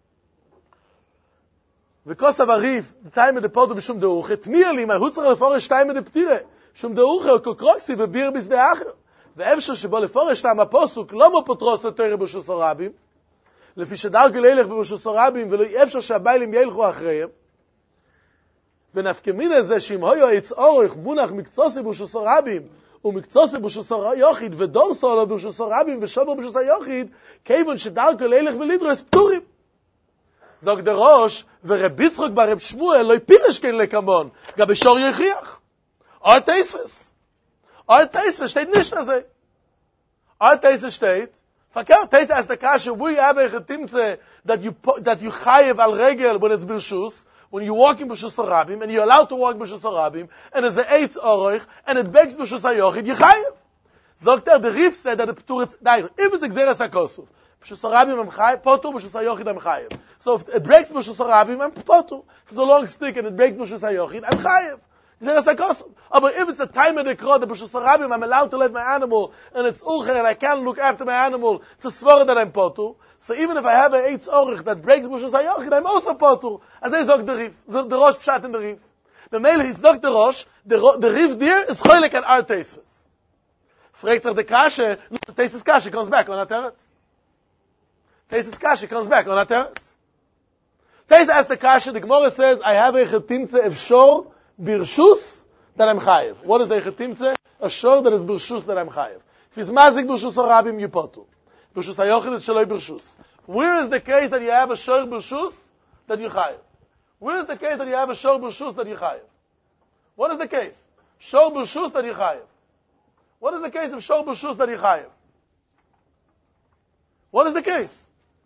because of Arif, the time of the Potu B'Shum de Urchei, merely my Hutzar Leforish time of the Ptire, Shum de Urchei, or Kokroksi, V'bir Bisdei Acher. ואפשר שבו לפורש טעם הפוסוק לא מפוטרוס לתורה ב'Shus Harabim, לפי שדרכו לילך ב'Shus Harabim, ולא אפשר שהביילים ילכו אחריהם, ונפקמין הזה שאם היו עץ אורך מונח מקצוסי ב'Shus Harabim, ומקצוסי ב'Shus HaYochid, ודור סולו ב'Shus Harabim, ושובר ב'Shus HaYochid, כיוון שדרכו לילך ולדרוס פטורים. זוג דרוש, ורב יצחק ברב שמואל לא יפירש כן לקמון, גם בשור יחיח. או תייספס. All Teisva steht nicht mehr so. All Teisva steht, verkehrt Teisva as the kasha, we have a chetimtze that you, that you chayev al regel when it's b'rshus, when you walk in b'Shus Harabim, and you're allowed to walk b'Shus Harabim, and it's the eitz oroich, and it begs b'Shus HaYochid, you chayev. Zogt er, the Rif said that the Ptur is, nein, if it's Gzeres HaKosuf, b'Shus Harabim I'm chayev, Potur, b'Shus HaYochid I'm chayev. So if it breaks b'Shus Harabim, I'm Potur. If it's a long stick and it breaks b'Shus HaYochid, I'm chayev. But if it's a time of the Kro, the B'Shus Harabim, I'm allowed to let my animal, and it's Urchei, and I can't look after my animal, it's a svara that I'm Potu. So even if I have an Eitz Orich that breaks B'Shus HaYochid, I'm also Potu. As I zog the Rif, the Rosh Pshat in the Rif. The Meil, he zog the Rosh, the, the Rif there is choylek and our Teisvus. Fragt sich the Kashe, no, the Teisvus Kashe comes back on a Teretz. Teisvus Kashe comes back on a Teretz. Teisvus asks the Kashe, the Gemara says, I have a Chetimtze of Shor, Birshus, that I'm chayev. What is the chetimtze? A shor that is birshus that I'm chayev. If it's mazik b'Shus Harabim, you potu. B'Shus HaYochid is shaloi birshus. Where is the case that you have a shor birshus that you chayev? Where is the case that you have a shor birshus that you chayev? What is the case? Shor birshus that you chayev. What is the case of shor birshus that you chayev? What is the case?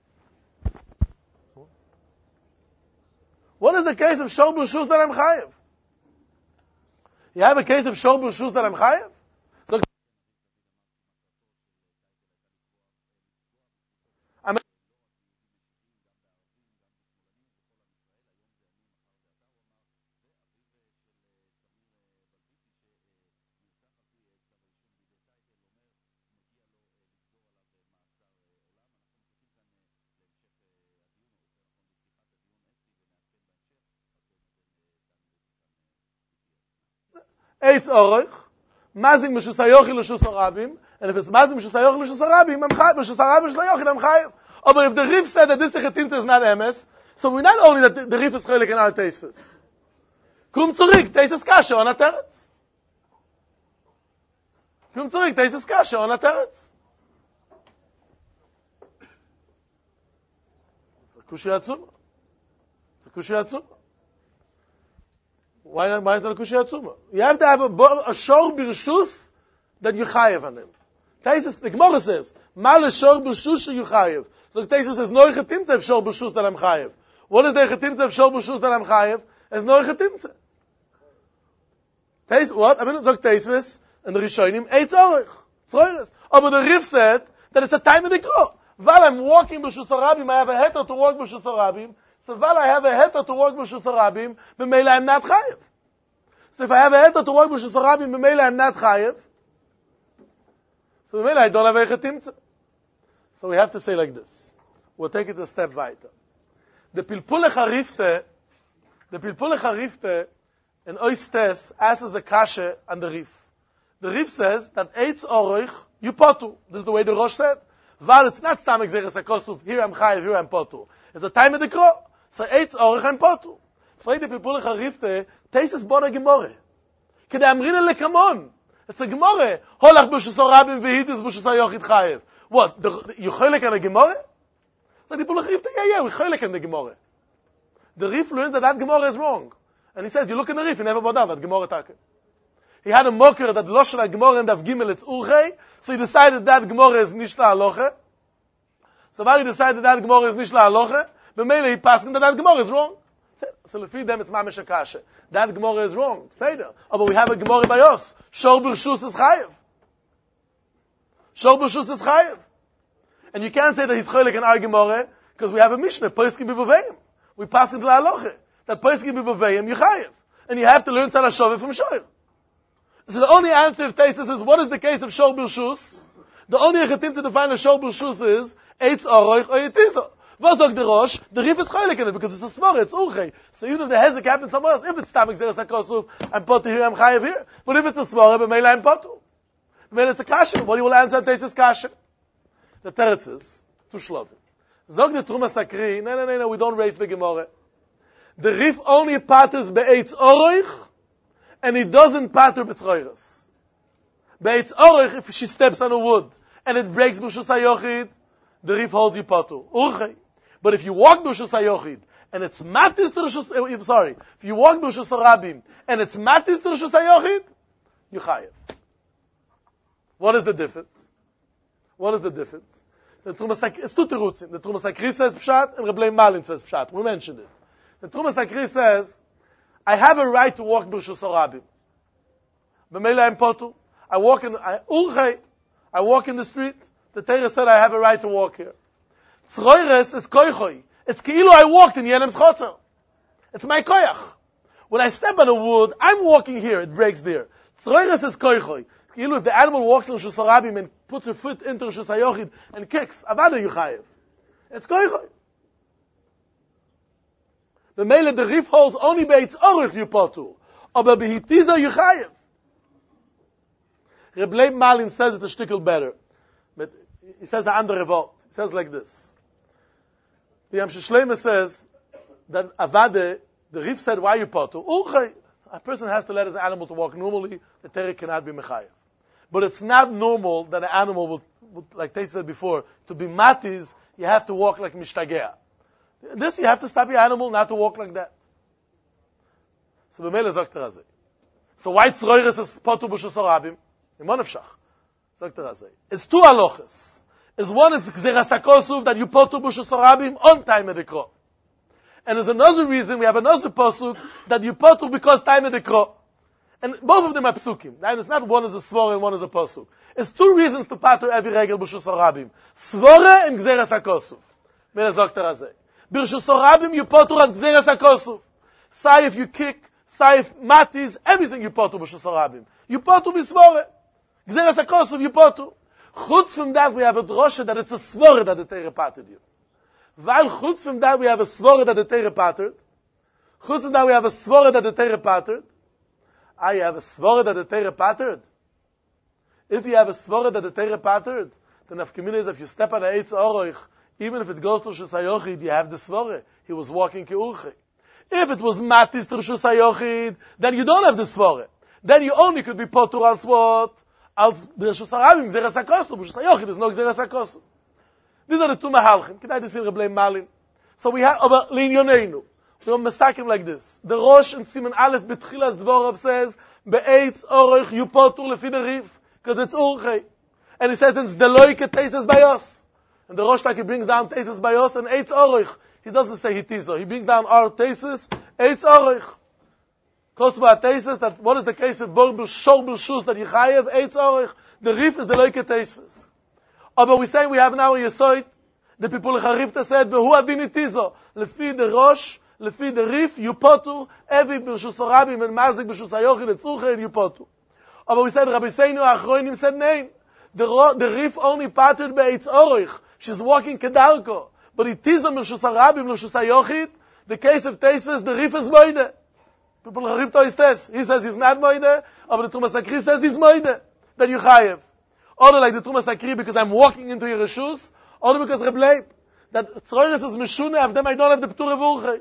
What is the case of Shor B'Rshus that I'm chayev? You have a case of Shor B'Rshus that I'm chayev? So, I'm Eitz Oroch, Mazing Meshus HaYochid L'Shus HaRabim, and if it's Mazing Meshus HaYochid L'Shus HaRabim, I'm chayev. Meshus HaRabim L'Shus HaYochid, I'm chayev. Oh, but if the Rif said that this Echetimta is not emes, so we not only that the, the Rif is chaylik in our Teisves. Kum Tzurik, Teises Kasha on Ateretz. Kum Tzurik, Teises Kasha on Ateretz. It's a Kushi Atzuma. It's a Kushi Atzuma. Why not? Why is that a Kushi Atzuma? You have to have a, a Shor B'Rshus that you chayev on him. Teises, the Gemara says, Mal Shor B'Rshus you chayev. So the Teises says, No Echetimta of Shor B'Rshus that I'm chayev. What is the Echetimta of Shor B'Rshus that I'm chayev? There's no Echetimta. Teis, what? I mean, so Teises, and the Rishonim, Eitz Oroch. Tzroires. Oh, but the Rif said that it's a time in the Kro. While I'm walking B'Shus HaRabim, I have a heter to walk B'Shus HaRabim. So while I have a heter to walk B'Shus HaRabim, b'meila I'm not chayev. So if I have a heter to walk B'Shus HaRabim, b'meila I'm not chayev. So b'meila I don't have a Echetimta. So we have to say like this. We'll take it a step weiter. The Pilpulech HaRifte, the Pilpulech HaRifte, in Oistes, asks a kasha on the Rif. The Rif says that Eitz Oroch, you potu. This is the way the Rosh said. Val, it's not Stam Exeres HaKosuf, here I'm chayev, here I'm potu. It's a time of the Kro. So Eitz Oroch, I'm potu. Frei the Pilpulech HaRifte, Teises Bona Gemore. Kedei Amrina Lekamon. It's a Gemore. Holach B'Shus HaRabim v'Hidis B'Shus HaYochid chayev. What? The, the, you choylek on a Gemore? So the Pilpulech HaRifte, yeah, yeah, we choylek on the Gemore. The Rif learns that that Gemore is wrong. And he says, you look in the Rif, you never bought down that Gemore Take. He had a mocker that Loshen HaGemore and Av Gimel, it's Urchei, so he decided that Gemore is Nishla Aloche. So while he decided that Gemore is Nishla Aloche, b'meila he passed that that Gemore is wrong. So lefi them it's Mamish HaKasha. That Gemore is wrong. Say that. Oh, but we have a Gemore by us. Shor B'Rshus is chayev. Shor B'Rshus is chayev. And you can't say that he's choylek in our Gemore, because we have a Mishnah, Poskim B'Bavayim. We pass into Aloche. That Poskim B'Bavayim, you chayev. And you have to learn Tzara Shoveh from Shoyer. So the only answer of Teises is, what is the case of Shor B'Rshus? The only Echetim to define a Shor B'Rshus is, Eitz Oroch or Yetizo. What does the Rosh? The Rif is choylek in it, because it's a Svara, it's Urchei. So even if the Hezek happens somewhere else, if it's Tam Exeres HaKosuf, I'm potu here, I'm chayev here. But if it's a Svara, b'meila I'm potu. B'meila it's a Kasha. What do you will answer Teises Kasha? The Teretz is, to Shlovim. Zog the Truma Sakri, no, no, no, no, we don't raise the Gemara. The Rif only patters be'etz oroich, and he doesn't patter b'tzroiros. Be'etz oroich, if she steps on a wood, and it breaks b'shus hayochid, the Rif holds you patu. Urchei. But if you walk b'shus hayochid, and it's matis to rishus, uh, sorry, if you walk b'shus harabim, and it's matis to rishus hayochid, you chayev. What is the difference? What is the difference? The Truma Sakri, it's two terutzim. The Truma Sakri says pshat, and Rebbe Malin says pshat. We mentioned it. The Truma Sakri says, I have a right to walk b'shus harabim. B'meila I'm potu. I walk in, I, urchei, I walk in the street. The Torah said I have a right to walk here. Tzroires is koichoi. It's keilu I walked in Yenem's chotzer. It's my koyach. When I step on a wood, I'm walking here, it breaks there. Tzroires is koichoi. Keilu if the animal walks in Rishus Harabim and puts her foot into Rishus Hayochid and kicks, avada yuchayev. It's koichoi. The mele the Rif holds only beitz orich yupotu. Aber behitiza yuchayev. Reb Leib Malin says it a shtickle better. But he says a andere Wort. He says like this. The Yam Shleima says that avade, the Rif said, why you potu? Urchei. A person has to let his animal to walk normally. The Torah cannot be mechayev. But it's not normal that an animal would, would like they said before, to be matis, you have to walk like mishtagea. This, you have to stop your animal not to walk like that. So b'meile sagt er azay. So why tzroires is potu b'shus harabim? Imonefshach. Sagt er azay. It's two halochas. is one is Gzeras HaKosuf, that you potur b'Reshus HaRabim on time of the Kro. And there's another reason, we have another pasuk, that you potur because time of the Kro. And both of them are psukim. Now, it's not one is a svore and one is a pasuk. It's two reasons to patur every regel b'Reshus HaRabim. Svore and Gzeras HaKosuf. Mele sagt er azeh. B'Reshus HaRabim you potur as Gzeras HaKosuf. Say if you kick, say if matis, everything you potur b'Reshus HaRabim. You potur b'svore. Gzeras HaKosuf you potur. Chutz from that we have a drosha that it's a svore that the Torah pattered you. While chutz from that we have a svore that the Torah pattered. Chutz from that we have a svore that the Torah pattered. Ah, you have a svore that the Torah pattered? If you have a svore that the Torah pattered, then afkamin is if you step on the Eitz Oroich, even if it goes to Reshus HaYochid, you have the svore. He was walking ki'urchi. If it was matis to Reshus HaYochid, then you don't have the svore. Then you only could be potur als what? Als B'Reshus HaRabim, Gzeras HaKosuf. B'Reshus HaYochid, there's no Gzeras HaKosuf. These are the two mahalchim. Can I just say Rebbe Malin? So we have, aber Linyoneinu. We have masakim like this. The Rosh in Siman Aleph B'Tchilas Dvorov says, Be'etz Oroich you potur lefi the Rif, because it's urchei. And he says, it's Deloike Teises Bayos. And the Rosh like he brings down Teises Bayos and Eitz Oroich. He doesn't say Hitizo. He brings down our Teises, Eitz Oroich. Kosva Teises, that what is the case of Bor Shor B'Rshus that Yichayev, Eitz Oroich. The Rif is Deloike Teises. Oh, but we say we have now a Yesoid, the people of Harifta said, Behu Adin Hitizo. Lefi the Rosh, Lefi the Rif, you potur, every B'Reshus HaRabim and Mazik B'Reshus HaYochid, it's urchei and you potur. Oh, but we said, Rabbi Seinu Achroinim said, name. The, the Rif only pattered Be'etz Oroich. She's walking Kedarko. But Hitizo B'Reshus HaRabim, B'Reshus HaYochid, the case of Teisves, the Rif is Moide. People of Harifta is Tes. He says he's not Moide, but the Tumas Akri says he's Moide. Then you Chayev. Or like the Tumas Akri because I'm walking into your Reshus, or because Reb Leib, that Tzroiris is Meshune, of them I don't have the P'tur of Urchei.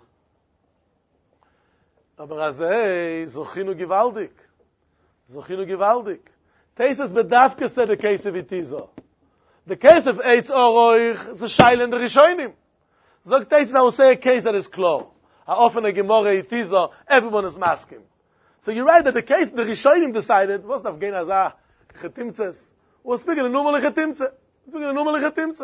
Aber azei, Zochinu Givaldik. Zochinu Givaldik. Teises Bedavke said the case of Itizo. The case of Eitz Oroich is a Shail in the Rishonim. Zog Teises, I will say a case that is clear. How often a Gemara Itizo, everyone is masking. So you're right that the case, the Rishonim decided, what's the Afghan Azah? Chetimtzes. We're speaking a normal Chetimtze. We're speaking a normal Chetimtze.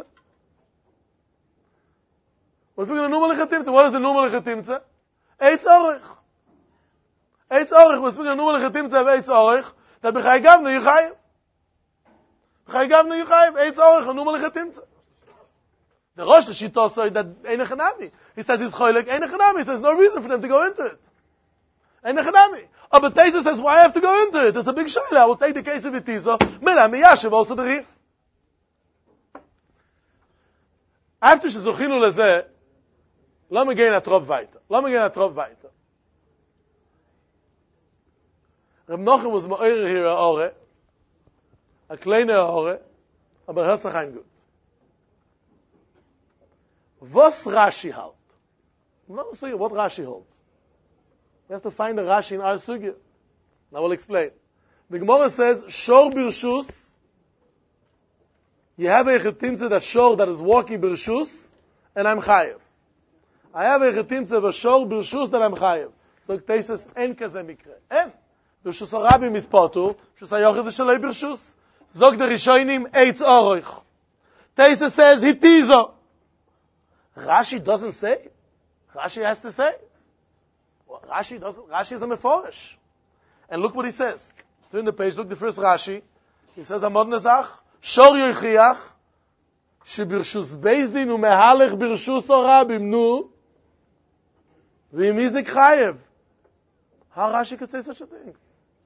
We're speaking a normal Chetimtze. What is the normal Chetimtze? Eitz Oroich. Eitz Oroich. We're speaking a normal Chetimtze of Eitz Oroich. That b'chai gavna yichayev. B'chai gavna yichayev. Eitz Oroich, a normal Chetimtze. The Rosh, the Shita said that ein echanami. He says he's choylek, ein echanami. He says no reason for them to go into it. Ein echanami. Oh, but Teisa says, why I have to go into it? It's a big shayla. I will take the case of Itizo. Mela, miyashiv, also the Rif. After shezuchinu lezeh, let me gain a trop weiter. Let me gain a trop weiter. Reb Nochem was ma'oire here a ore, a kleine ore, aber hört sich ein gut. Was Rashi halt? I'm not saying what Rashi holds. We have to find a Rashi in our sugya. Now we'll explain. The Gemara says, Shor B'Rshus, you have a chetimtze that Shor that is walking B'Rshus, and I'm Chayev. I have a chetimtze of a Shor B'Rshus that I'm Chayev. So it says, En kaze mikre. En. B'Rshus HaRabim is potur, B'Rshus HaYochid is shalei B'Rshus. Zog the Rishonim, Eitz Oroich. Teisa says, Hitizo. Rashi doesn't say. Rashi has to say. Well, Rashi doesn't, Rashi is a meforish. And look what he says. Turn the page, look the first Rashi. He says, Amod Nezach, Shor Yochiach, Shebirshus Bezdin umehalech Birshus Orabim, nu, V'im Izik Chayev. How Rashi could say such a thing?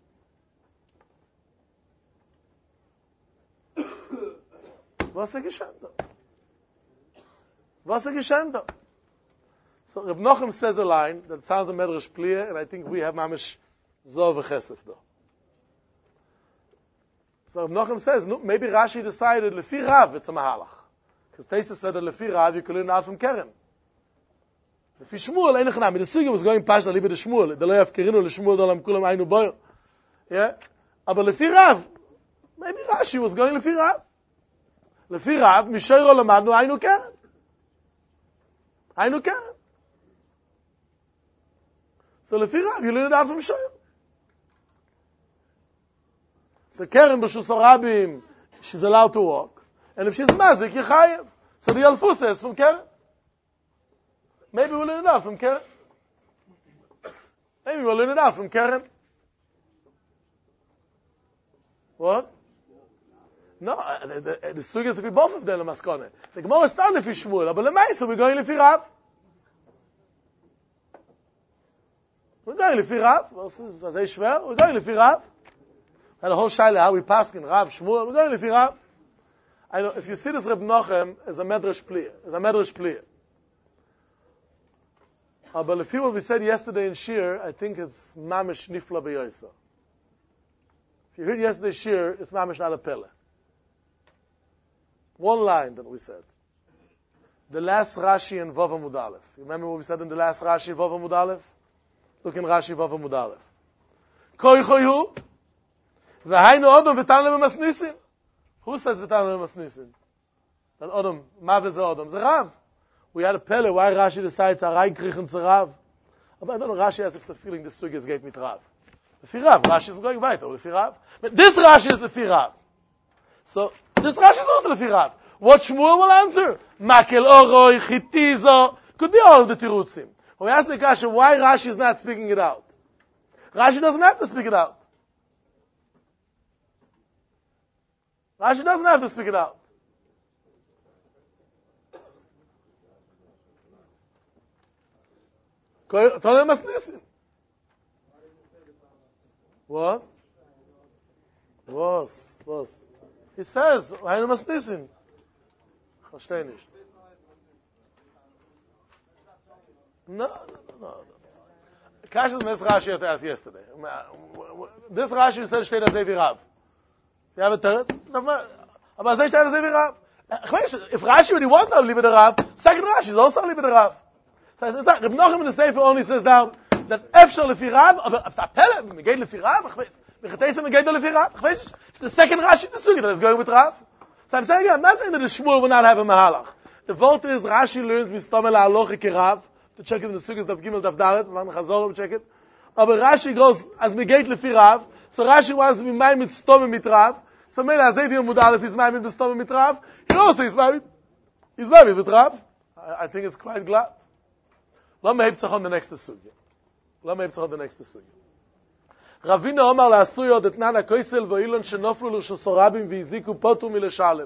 Was er geschehen da? Was er geschehen da? So Reb Nochem says a line that sounds a medrash clear, and I think we have mamish zov v'chesef though. So Reb Nochem says, no, maybe Rashi decided lefi Rav it's a mahalach, because Teisa said that lefi Rav you could learn out from Keren. Lefi Shmuel ein echanami. The sugya was going past a little bit of Shmuel. The lo yafkerinu l'Shmuel dolam kulam aynu boyo. Yeah, but lefi Rav, maybe Rashi was going lefi Rav. Lefi Rav mishoyro lamadnu aynu Keren. Aynu Keren. So lefi Rav, you learn it out from Shoyer. So Keren b'Reshus HaRabim, she's allowed to walk. And if she's mazik, you chayev. So the alfusa is from Keren. Maybe we'll learn it out from Keren. Maybe we'll learn it out from Keren. What? No, uh, the, the, the sugi is if we both of them, Maskone. The Gemara is not if we Shmuel, but Lemaisa, we're going if we Rav. We're going if we Rav. We're going if we Rav. And the whole shaila, how we pass in Rav, Shmuel, we're going if we Rav. I know, if you see this Reb Nochem, is a medrash pliya. Is a medrash pliya. Uh, but if you what we said yesterday in Shir, I think it's Mamish Nifla B'Yoysa. If you heard yesterday's Shir, it's Mamish not a Pele. One line that we said. The last Rashi in Vava Mudalef. You remember what we said in the last Rashi in Vava Mudalef? Look in Rashi Vava Mudalef. Koi choyu, v'hainu odom v'tan lem masnisin. Who says v'tan lem masnisin? That odom, ma v'ze odom. Ze Rav. We had a Pele, why Rashi decides to rein krichen to Rav. But I don't know, Rashi has a feeling this sugi is gate mit Rav. Lefi Rav, Rashi is going weiter, Lefi Rav. But this Rashi is Lefi Rav. So, this Rashi is also Lefi Rav. What Shmuel will answer? Makel oroi, chitizo. Could be all of the tirutzim. When we ask the question, why Rashi is not speaking it out? Rashi doesn't have to speak it out. Rashi doesn't have to speak it out. What? Was? Was? He says, "Haynu masnisin." Versteh nicht. No, no, no, no. Kash is this Rashi that I asked yesterday. This Rashi said steht as Evi Rav. You have a third? Aber es steht as Evi Rav. If Rashi really wants to leave it a Rav, second Rashi is also leave it a Rav. So it's like, Reb Nochem in the Sefer only says down that Efshar lefi Rav, aber it's a Pele, Meged lefi Rav, ich weiß, Mechatesa Meged lefi Rav, ich weiß, it's the second Rashi in the Sugi that is going with Rav. So I'm saying, I'm not saying that the Shmuel will not have a Mahalach. The vote is, Rashi learns Mistomel HaAlochi Ki Rav, to check it in the Sugis Daf Gimel Daf Dalet, Van Chazor, check it. Aber Rashi goes, as Meged lefi Rav, so Rashi wants to be Maimit Stome mit Rav, so Mele Azevi Yom Mudalef is Maimit Stome mit Rav, he also is Maimit, he's Maimit with Rav. I, I think it's quite glad. Let me have on the next sugya. Let me have on the next sugya. Ravina Omar la'asuyo det nana koisel v'ilon shenoflu l'shosorabim v'yiziku potu mileshalem.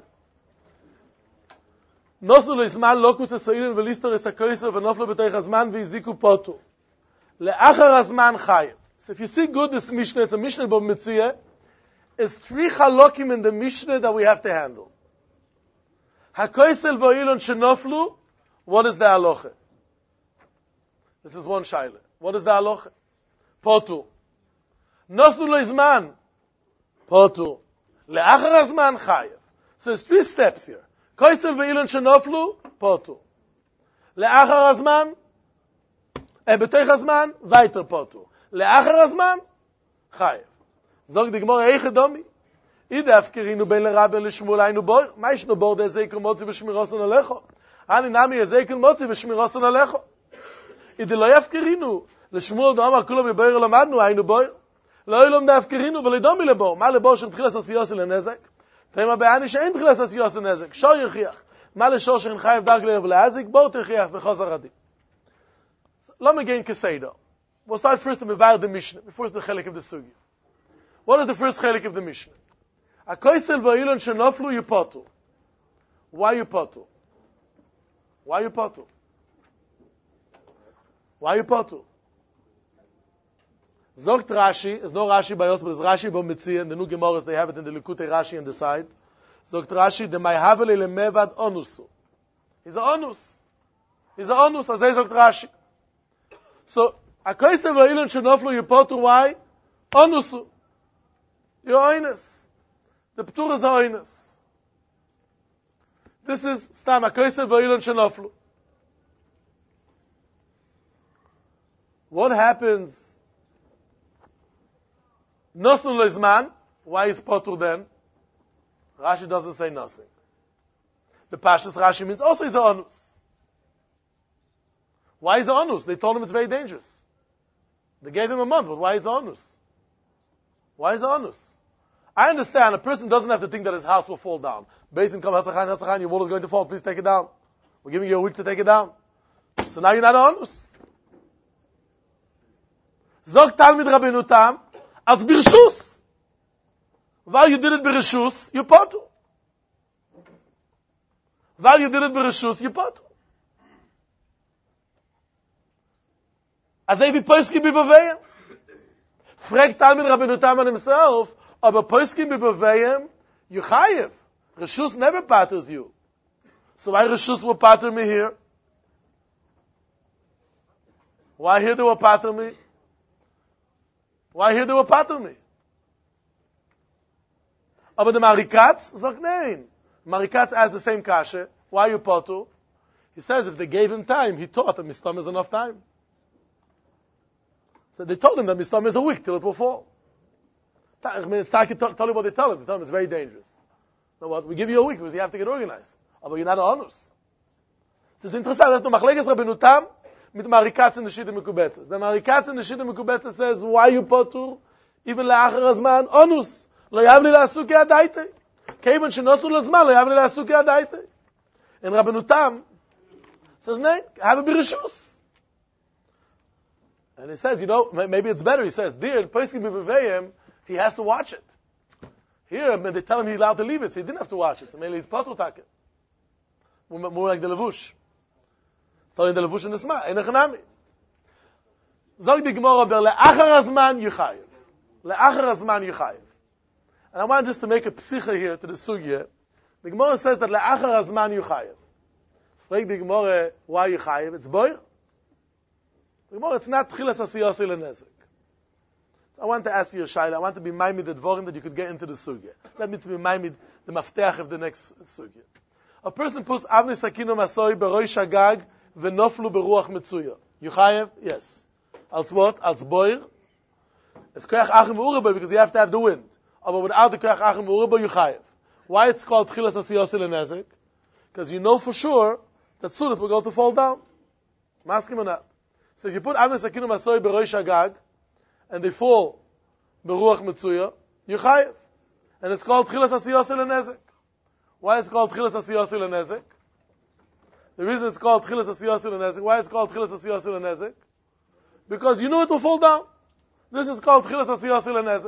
Nosnu l'izman lokutz esoilin v'listor es ha-koisel v'noflu b'teich hazman v'yiziku potu. Le'achar hazman chayev. So if you see good this Mishnah, it's a Mishnah Bob Metzia, is three chalokim in the Mishnah that we have to handle. Ha-koisel v'ilon shenoflu, what is the halacha? This is one shaila. What is the halacha? Potu. Nosnu leizman. Potu. Le'achar hazman chayev. So there's three steps here. Koisel ve'ilon shenoflu. Potu. Le'achar hazman. Eh, b'teich hazman. Weiter potu. Le'achar hazman. Chayev. Zog di Gemara eiche domi. Ide afkerinu ben l'Rabbi l'Shmuel aynu bor. Ma yishnu bor de ezekel motzi v'shmiroson alecho. Ani nami ezekel motzi v'shmiroson alecho. אידי לא יפקרינו, לשמואל דאמר כולו בבויר למדנו, היינו בויר. לא ילום דאפקרינו ולדומי לבור. מה לבור שמתחילת עשיוסי לנזק? תימה בעני שאין תחילת עשיוסי לנזק. שור יחיח. מה לשור שכן חייב דרג לב להזיק? בור תחיח וחוזר עדי. לא מגיעים כסיידו. We'll start first to divide the Mishnah, before the chelik of the Sugi. What is the first chelik of the Mishnah? Akoisel v'ilon shenoflu yupotu. Why yupotu? Why yupotu? Why you potu? Zogt Rashi, is no Rashi by us, but it's Rashi by Metzia, and the new Gemaras, they have it in the Likutei Rashi on the side. Zogt Rashi, the Mayhaveli lemevad onusu. He's a onus. He's a onus, as they Zogt Rashi. So, Akoise v'ilon shenoflu you potu, why? Onusu. You're oinus. The Ptur is a oinus. This is Stam, Akoise v'ilon shenoflu. What happens? Nosnu leizman. Why is potur then? Rashi doesn't say nothing. The Pashas Rashi means also he's a onus. Why is the onus? They told him it's very dangerous. They gave him a month, but why is the onus? Why is the onus? I understand a person doesn't have to think that his house will fall down. Based on come, Hatzachan, Hatzachan, your wall is going to fall. Please take it down. We're giving you a week to take it down. So now you're not honest. Zog Talmid Rabbeinu Tam, als Birshus. While you did it Birshus, you potu. While you did it Birshus, you potu. As if he poiskim b'baveyim. Fragt Talmid Rabbeinu Tam on himself, aber poiskim b'baveyim, you chayiv. Reshus never patters you. So why Reshus will patter me here? Why here they will patter me? Why here they will patter me? Aber the Marikatz sagt nein. Marikatz asked the same kasha. Why you pater? He says if they gave him time, he thought that Mistam is enough time. So they told him that Mistam is a week till it will fall. I mean, it's Taki tell you what they tell him. They tell him it's very dangerous. You know what? We give you a week because you have to get organized. But you're not honest. So it's interesting. That's the Machleges Rabbeinu Tam mit Marikatz in the Shita Mekubetzes. The Marikatz in the Shita Mekubetzes says, why you patur? Even le'achar hazman, onus. Lo yav li la'asuk yadaitei. Keivan shenosu l'zman, lo yav li la'asuk yadaitei. And Rabbeinu Tam says, no, have a birishus. And he says, you know, maybe it's better. He says, dear, Pesach b'Veveyim, he has to watch it. Here, they tell him he's allowed to leave it, so he didn't have to watch it. So maybe he's patur taket. More like the levush. Telling the levush in the sma. Ein echanami. Zog di Gemara ber le'achar hazman yichayev. Le'achar hazman yichayev. And I want just to make a psicha here to the sugya. The Gemara says that le'achar hazman yichayev. Frag the Gemara, why yichayev? It's boir. The Gemara, it's not tchilas asiyos le'nezik. I want to ask you a shayla. I want to be maimid the dvorim that you could get into the sugya. Let me to be maimid the mafteach of the next sugya. A person puts avnei sakino masoi beroish hagag v'noflu beruach metzuya. You chayev? Yes. Als what? Als boir. It's koyach achim u'ureboy because you have to have the wind. But without the koyach achim u'ureboy, you chayev. Why it's called tchilas asiyos le'nezik? Because you know for sure that soon it will go to fall down. Maskim or not? So if you put avnei sakino masoi beroish hagag and they fall beruach metzuya, you chayev. And it's called tchilas asiyos le'nezik. Why it's called Tchilas Asiyos Le'nezik? The reason it's called Tchilas Asiyos Le'nezik, why it's called Tchilas Asiyos Le'nezik? Because you know it will fall down. This is called Tchilas Asiyos Le'nezik.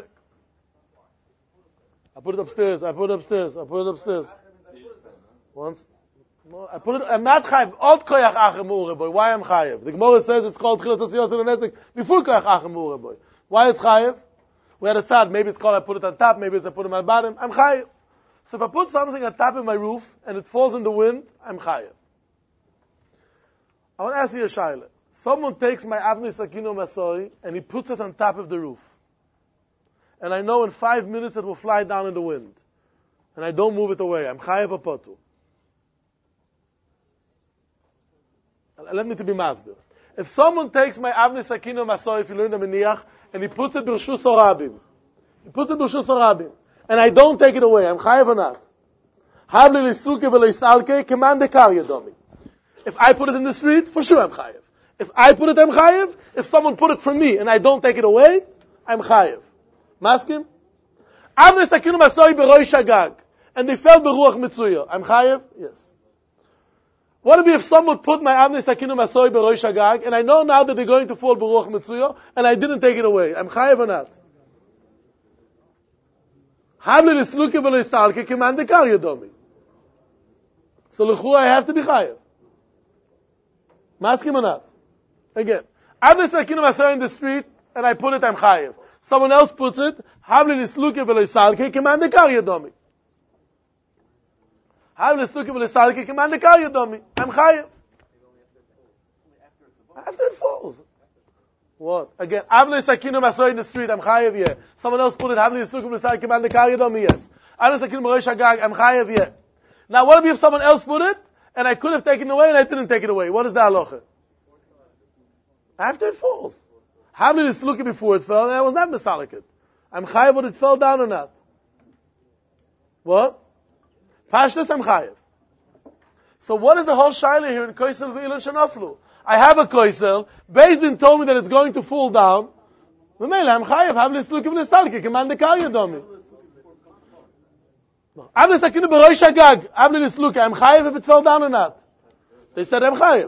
I put it upstairs, I put it upstairs, I put it upstairs. Once. No, I put it, I'm not chayiv. Od koyach achem u'ureboy. Why I'm chayiv? The Gemara says it's called Tchilas Asiyos Le'nezik before koyach achem u'ureboy. Why it's chayiv? We had a tzad, maybe it's called I put it on top, maybe it's I put it on bottom. I'm chayiv. So if I put something on top of my roof and it falls in the wind, I'm chayav. I want to ask you a shayla. Someone takes my avnei sakino masoi and he puts it on top of the roof. And I know in five minutes it will fly down in the wind. And I don't move it away. I'm chayav or potu. Let me to be masbir. If someone takes my avnei sakino masoi, if you learn the meniach, and he puts it b'rshus orabim. He puts it b'rshus orabim. And I don't take it away. I'm chayav or not? Havli l'suke v'lo'isalke keman dekar yadomi. If I put it in the street, for sure I'm chayav. If I put it, I'm chayav. If someone put it for me and I don't take it away, I'm chayav. Maskim? Avnei sakinu masoi beroish hagag. And they fell beruach mitzuya. I'm chayav? Yes. What if someone put my avnei sakinu masoi beroish hagag and I know now that they're going to fall beruach mitzuya and I didn't take it away? I'm chayav or not? So l'chu I have to be chayav. Maskim or not? Again, avnei sakino masoi in the street and I put it, I'm chayav. Someone else puts it, havli l'sluke v'lo'isalke keman dekar yadomi. Havli l'sluke v'lo'isalke keman dekar yadomi. I'm chayav. After it falls. What? Again, avnei sakino masoi in the street, I'm chayav, yeah. Someone else put it, havli l'sluke v'lo'isalke keman dekar yadomi, yes. Avnei sakino beroish hagag, I'm chayav, yeah. Now what if someone else put it, and I could have taken it away and I didn't take it away? What is the halacha? After it falls. How did it look before it fell? And I was not misaliket. I'm chayav whether it fell down or not. What? Pashtas, I'm chayav. So what is the whole shaila here in koisel v'ilan shenaflu? I have a koisel. Beis Din told me that it's going to fall down. V'meila, I'm chayav. Have l'sluk v'l'stalke. Keman dekar yadomi. Avle sakinu beroish hagag. Avle lisluke. I'm chayiv if it fell down or not. They said I'm chayiv.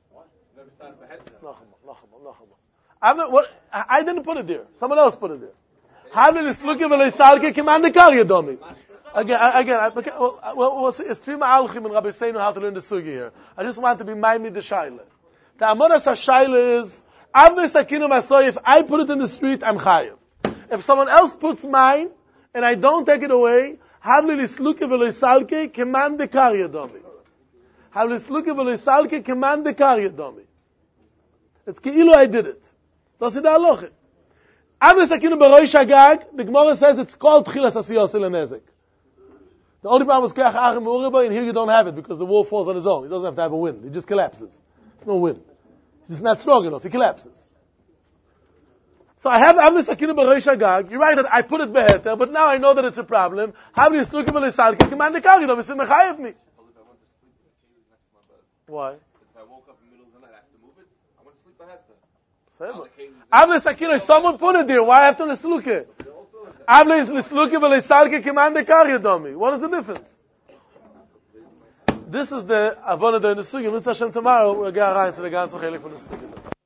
Avle, what? I didn't put it there. Someone else put it there. Avle lisluke v'lo yisarke command the kar yadomi. Again, again, okay, well, well, well, it's three ma'alchim and Rabbi Seinu how to learn the sugi here. I just want to be minded the shaila. The amoras ha-shaila is, avle sakinu masoy, if I put it in the street, I'm chayiv. If someone else puts mine, and I don't take it away, havli lisluke v'lo yisalke, command the kar yadomi. Havli lisluke v'lo yisalke, command the kar yadomi. It's keilu I did it. That's the halacha. Avle sakinu beroish hagag, the Gemara says it's called tchilas asiyos lenezik. The only problem is Keach Achim Uriba, and here you don't have it because the wall falls on his own. He doesn't have to have a wind. He just collapses. There's no wind. He's just not strong enough. He collapses. So I have Avli Sakinu B'Roish Hagag. You're right that I put it beheter, but now I know that it's a problem. Havli Yislukim V'Lisalki, command the Kagidom, it's in Mechayev me. Why? If I woke up in the middle of the night, I have to move it. I want to sleep beheter. Avli Sakinu, someone put it there. Why have to Lisluke it? Avle is lisluke v'leisalke command the kar yadomi. What is the difference? This is the avonah in the sugi. Mitzvah Hashem tomorrow we'll get right into the ganze chelik from the sugi.